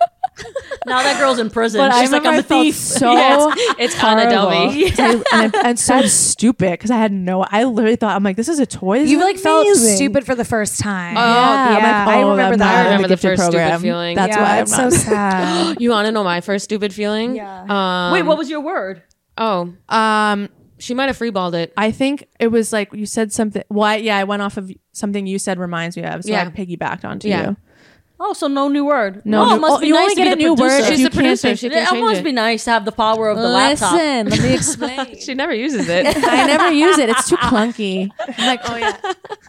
Now that girl's in prison. But I She's like, remember I'm I a felt thief. so Yeah, it's Anna horrible. Delvey. And, I- and, I- and so stupid because I had no. I literally thought I'm like, this is a toy. This You is like felt amazing. stupid for the first time. Oh, Yeah, I'm like, yeah, I oh, remember I'm that. not I in remember the gifted first stupid program. feeling. That's yeah, why I'm it's so not. sad. You want to know my first stupid feeling? Yeah. Um, Wait, what was your word? Oh, Um, she might have freeballed it. I think it was like you said something. Well, I, yeah, I went off of something you said reminds me of, so Yeah. I piggybacked onto Yeah. you. Oh, so no new word. No oh, new- it must oh, be you nice only to be get a the new word producer. if She's you the can't producer. think- She can It change must it. be nice to have the power of the laptop. Listen, let me explain. She never uses it. I never use it. It's too clunky. I'm like, oh yeah,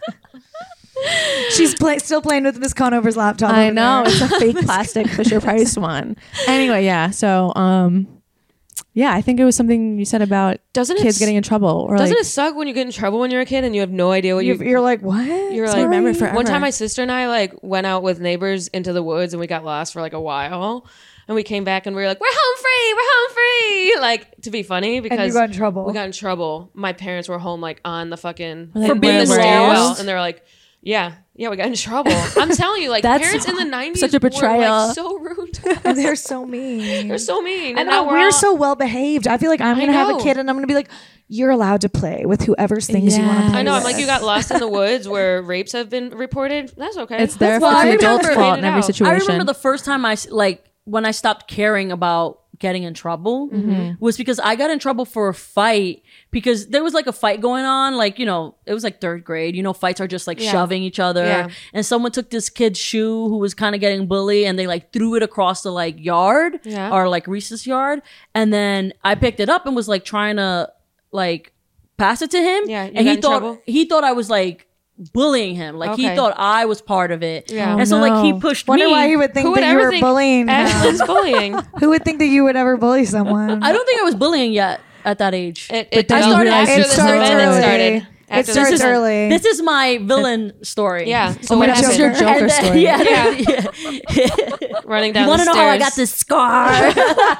She's play- still playing with Miss Conover's laptop. I over know. there. It's a fake plastic Fisher Price one. Anyway, yeah. So, um, yeah, I think it was something you said about Doesn't it kids s- getting in trouble, or Doesn't like, it suck when you get in trouble when you're a kid and you have no idea what you? You're, you're like, what? You're I like, remember forever. one time my sister and I like went out with neighbors into the woods and we got lost for like a while. And we came back and we were like, we're home free, we're home free. Like to be funny because And you got in trouble. we got in trouble. My parents were home like on the fucking Were they- For being in the lost? stairwell, and they were like, yeah, yeah, we got in trouble. I'm telling you, like That's parents in the nineties such a were betrayal. like so rude. to us. And they're so mean. They're so mean. And now now we're all- so well behaved. I feel like I'm I gonna have a know. kid, and I'm gonna be like, "You're allowed to play with whoever's things you want to Yes. play." I know. I'm with. like, you got lost in the woods where rapes have been reported. That's okay. it's their Well, fault, I the adult's remember- fault in every I situation. I remember the first time I s- like when I stopped caring about getting in trouble was because I got in trouble for a fight because there was like a fight going on, like, you know, it was like third grade, you know, fights are just like Yeah. shoving each other, Yeah. and someone took this kid's shoe who was kind of getting bullied and they like threw it across the like yard Yeah. or like recess yard, and then I picked it up and was like trying to like pass it to him, Yeah, you and got he in thought trouble? he thought I was like bullying him, like he Okay. thought I was part of it, Yeah. and so Oh, like he no. pushed Wonder me. why he would think Who would that you ever were think bullying. him. Ashlyn's bullying? Who would think that you would ever bully someone? I don't think I was bullying yet at that age. It, it then you developed realized after it this starts event early. started. It After starts this event. early. This is my villain story. Yeah. So Oh my what God, this is your happened? Joker And then- story. Yeah. yeah. Running down You want the to know stairs. how I got this scar?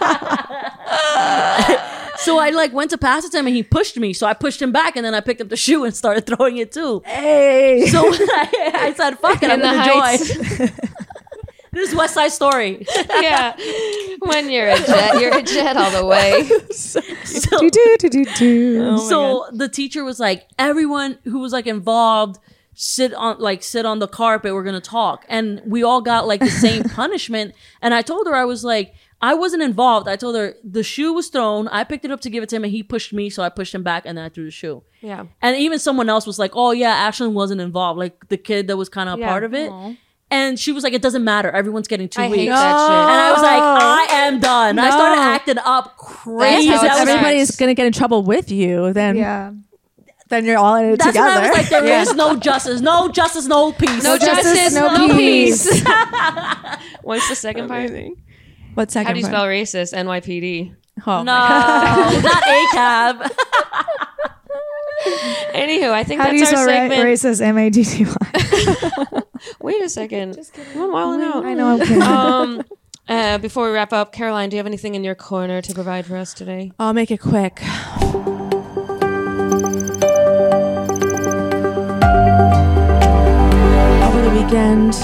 So I like went to pass it to him and he pushed me. So I pushed him back and then I picked up the shoe and started throwing it too. Hey, So I, I said, "Fuck it, I'm In the gonna Heights. join." This is West Side Story. Yeah. When you're a jet, you're a jet all the way. So, do do do do do. so the teacher was like, everyone who was like involved sit on like sit on the carpet, we're gonna talk, and we all got like the same punishment. And I told her, I was like, I wasn't involved. I told her the shoe was thrown, I picked it up to give it to him and he pushed me, so I pushed him back and then I threw the shoe. Yeah. And even someone else was like, oh yeah, Ashlyn wasn't involved, like the kid that was kind of a Yeah. part of it. And she was like, it doesn't matter, everyone's getting two I weeks. hate that shit. And I was like, I am done. I started No. acting up crazy. That's how it I was like, everybody's starts. gonna get in trouble with you. Then, Yeah. then you're all in it That's together. when I was like, there is Yeah. no justice, no justice, no peace. No justice, justice, no no, peace. peace. What's the second part? what second? How do you part? spell racist? N Y P D. Oh, No, my God. not A C A B. Anywho, I think How do you that's our spell ra- segment. racist? M A D D Y. Wait a second. I'm wilding out. I know I'm kidding. Um, uh, before we wrap up, Caroline, do you have anything in your corner to provide for us today? I'll make it quick. Over the weekend,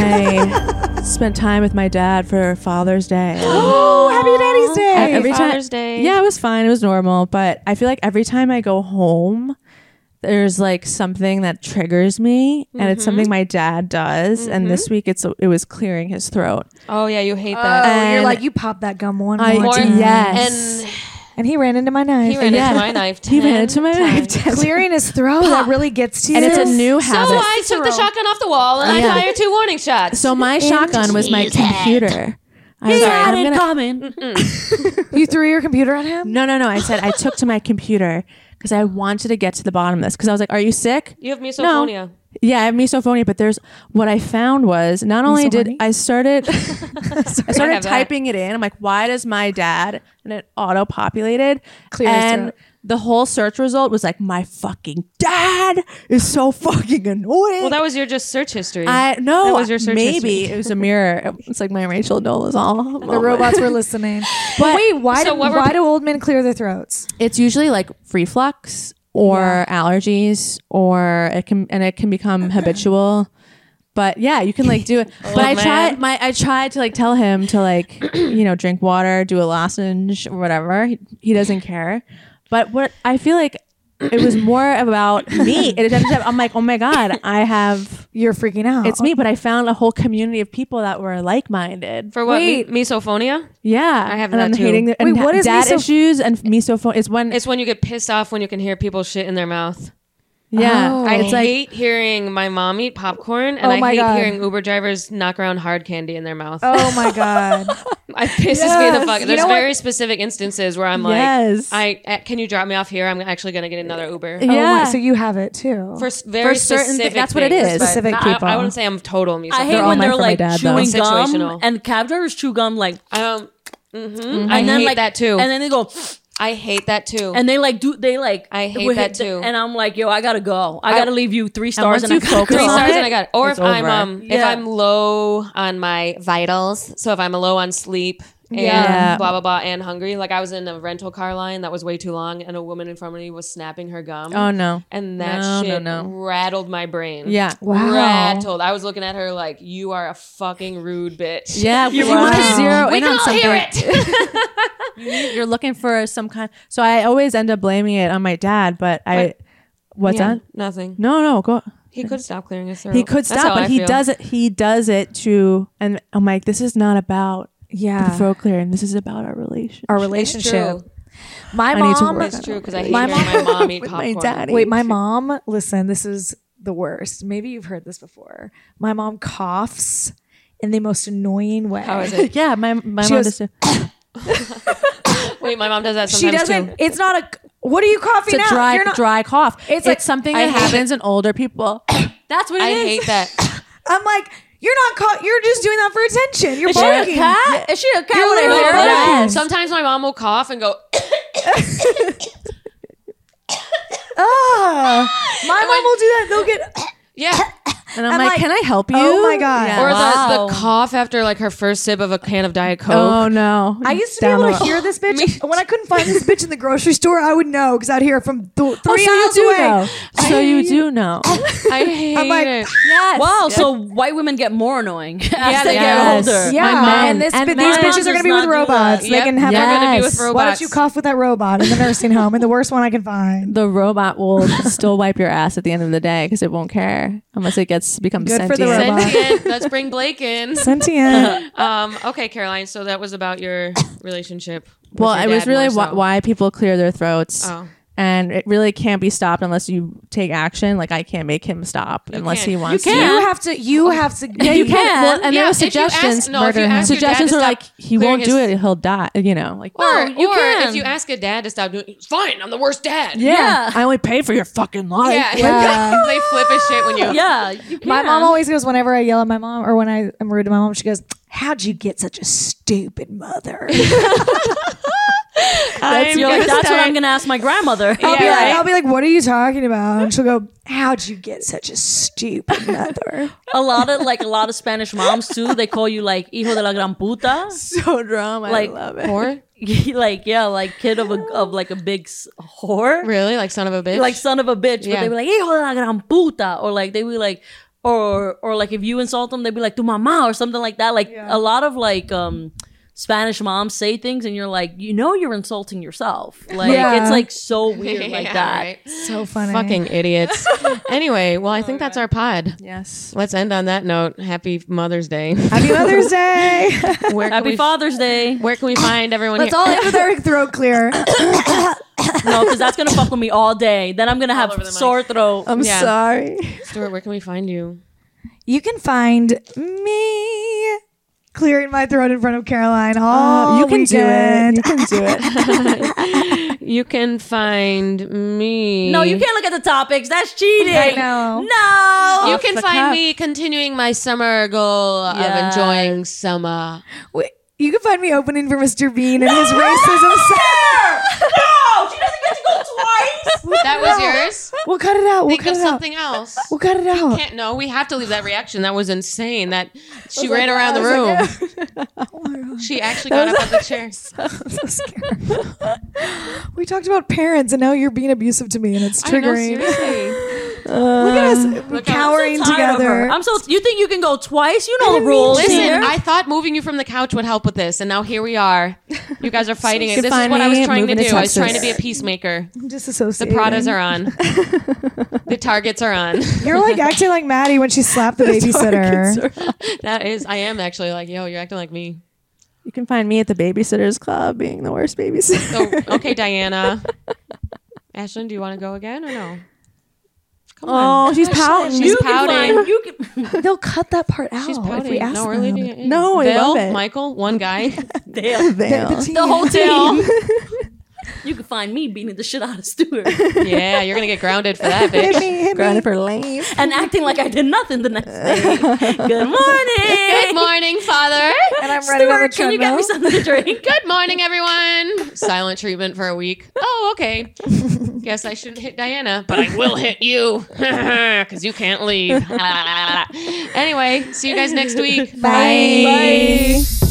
I spent time with my dad for Father's Day. Oh, happy Daddy's Day. And every time, Father's Day. yeah, it was fine. It was normal, but I feel like every time I go home, there's like something that triggers me, and it's something my dad does. And this week, it's it was clearing his throat. Oh yeah, you hate Oh, that. you're And- like, you popped that gum one I- more More- time. yes. And And he ran into my knife. he ran Yeah. into my knife. He ran ten into my times. knife. Clearing his throat, that really gets to you. And it's a new So habit. I took the shotgun off the wall and Yeah. I fired two warning shots. So my shotgun was my computer. I was He like, had I'm it gonna- coming. You threw your computer at him? No, no, no. I said I took to my computer because I wanted to get to the bottom of this. Because I was like, "Are you sick?" you have misophonia. Yeah, I have misophonia. But there's what I found was not only did Misophonia? I started, I started have that. typing it in. I'm like, "Why does my dad?" And it auto populated. Clear his and throat. the whole search result was like, "My fucking dad is so fucking annoying." Well, that was your just search history. I no, That was your search maybe history. it was a mirror. It's like my Rachel Dolezal. The robots were listening. But wait, why, So do, what were why pe- do old men clear their throats? It's usually like reflux or allergies, or it can and it can become habitual. But yeah, you can like do it. but I man. tried my I tried to like tell him to like you know drink water, do a lozenge or whatever. He, he doesn't care. But what I feel like it was more about me. It ended up, I'm like, oh my god, I have You're freaking out. it's me. But I found a whole community of people that were like minded. For what? Wait. Me- misophonia? Yeah, I have and that I'm too. hating the, and Wait, what is dad meso- issues and misophonia? It's when It's when you get pissed off when you can hear people shit in their mouth. yeah, Oh. I it's like hate hearing my mom eat popcorn, and Oh I my hate God. hearing Uber drivers knock around hard candy in their mouth. Oh my God. It pisses me Yes. the fuck. You There's know what? very specific instances where I'm Yes. like, I uh, can you drop me off here? I'm actually gonna get another Uber. Oh yeah. my, so you have it too. For s- very For certain thi- specific that's what it things, is. but Specific I- people. I, wouldn't say I'm total misophonia. I hate all when meant they're for my like dad, though. chewing gum Situational. and cab drivers chew gum like, Um, mhm. and I then hate like that too. and then they go, I hate that too. and they like do they like I hate would that hit the- too. And I'm like, yo, I gotta go. I, I- gotta leave you three stars once and, you I gotta focus go. Three on stars it, and I got it. Or if it's I'm over. um if Yeah. I'm low on my vitals, so if I'm low on sleep and Yeah. blah blah blah and hungry, like I was in a rental car line that was way too long, and a woman in front of me was snapping her gum. oh no, And that No, no, shit no. rattled my brain. yeah, Wow. Rattled. I was looking at her like, you are a fucking rude bitch. yeah. You You want to can- zero We in can on all something. hear it. You're looking for some kind. So I always end up blaming it on my dad. But I, But- what's Yeah, that? nothing. No, no, go. He could stop clearing his throat. He could That's stop, how but I he feel. does it. He does it to, and I'm like, this is not about the yeah. throat clearing. This is about our relationship. Our It's relationship. true. My I need to mom. work It's true because I hate My hearing my mom eat With my popcorn. daddy. Wait, my mom, listen, this is the worst. Maybe you've heard this before. My mom coughs in the most annoying way. How is it? Yeah, my my She mom goes- does. Wait, my mom does that She sometimes doesn't. too. It's not a. What are you coughing It's a out? dry You're not, dry cough. It's It's, like- something I that hate happens in older people. That's what it I is. hate that. I'm like, you're not caught. You're just doing that for attention. You're Is she a barking. cat? Is she a cat You're with a literally hair? barking. Yes. Sometimes my mom will cough and go, Ah, my mom will do that. They'll get. yeah. And I'm, I'm like, like, can I help you? oh my God. Yeah. Or Wow. the, the cough after like her first sip of a can of Diet Coke. oh no. I used to be Down able the to road. hear this bitch when I couldn't find this bitch in the grocery store. I would know because I'd hear it from th- Oh, three so you miles do away. know. So you do know. I hate I'm like, it. Yes. Wow, so white women get more annoying as Yeah, they they get do. older. Yeah, My mom- and, this, and but my these mom bitches does are going to be not with do robots. that. They Yep, can have. they're their- gonna be with Yes. robots. Why don't you cough with that robot in the nursing home in the worst one I can find? The robot will still wipe your ass at the end of the day because it won't care unless it gets becomes Good for sentient. the robot. Sentient. Let's bring Blake in. Sentient. Um, okay, Caroline. So that was about your relationship. with Well, your it was dad really more wh- so. why people clear their throats. Oh. And it really can't be stopped unless you take action. Like I can't make him stop You unless can't. he wants You to. can. You have to. You have to. Yeah, you, You can. can. Well, and Yeah, there were if you ask- suggestions. no, if you Murder him. ask your dad Suggestions to were stop like he clearing won't do his- it. He'll die. You know, like Or, No, you or can. if you ask a dad to stop doing it, fine, I'm the worst dad. Yeah. I only pay for your fucking life. Yeah. Yeah. they flip his shit when you. Yeah, you My can. mom always goes whenever I yell at my mom or when I am rude to my mom. She goes, "How'd you get such a stupid mother?" I'm You're like, gonna that's what start- I'm gonna ask my grandmother. I'll Yeah, be like, right? I'll be like, what are you talking about? And she'll go, how'd you get such a stupid mother? A lot of like a lot of Spanish moms too. They call you like hijo de la gran puta. So drama. Like- I love it. Or Like yeah, like kid of a of like a big s- whore. really, like son of a bitch. Like son of a bitch, but Yeah. they be like hijo de la gran puta, or like they be like, or or like if you insult them, they be like tu mama or something like that. Like a lot of like um Spanish moms say things, and you're like, you know, you're insulting yourself. Like Yeah. it's like so weird like Yeah, that. right. So funny. Fucking idiots. Anyway, well, I think that's our pod. Yes. Let's end on that note. Happy Mother's Day. Happy Mother's Day. Where can Happy we, Father's Day. Where can we find everyone? Let's here? all end with our throat clear. No, because that's gonna fuck with me all day. Then I'm gonna have over the mic. sore throat. I'm Yeah. sorry. Stuart, where can we find you? You can find me clearing my throat in front of Caroline all Uh, you can weekend. do it. You can do it. You can find me. No, you can't look at the topics. That's cheating. I know. No. You can the find cup. me continuing my summer goal Yes. of enjoying summer. Wait, you can find me opening for Mister Bean and his racism. No, she doesn't get to go twice. That was yours? We'll cut it out. We'll Think cut of it out. something else. We'll cut it out. Can't, no, we have to leave that reaction. That was insane. That she ran around the room. She actually got up on the chair. I'm so scared. We talked about parents, and now you're being abusive to me, and it's I know, triggering. seriously. Look at us Look, cowering I'm so tired of her. together. I'm so. You think you can go twice? You know the rules. Listen, here. I thought moving you from the couch would help with this, and now here we are. You guys are fighting it. You This is find what I was me, trying to moving do. to I was trying to Texas. be a peacemaker. I'm The disassociating. Pradas are on. The targets are on. You're like acting like Maddie when she slapped the babysitter. That is, I am actually like, yo, you're acting like me. You can find me at the Babysitters Club being the worst babysitter. Oh, okay, Diana. Ashlyn, do you want to go again or no? Come on. Oh, she's pouting. She's you can pouting. find. You can. They'll cut that part out She's if we pouting. ask No, we're them. leaving it in. No, I Bill, love it. Michael, one guy. Damn. Veil. The, the, The whole Bill. team. You can find me beating the shit out of Stuart Yeah, you're going to get grounded for that, Hit bitch. me, hit me. Grounded for lame. and acting like I did nothing the next day. Good morning. Good morning, Father. And I'm ready to have a Stuart, can you get me treadmill. something to drink? Good morning, everyone. Silent treatment for a week. Oh, okay. Guess I shouldn't hit Diana, but I will hit you because you can't leave. Anyway, see you guys next week. Bye. Bye.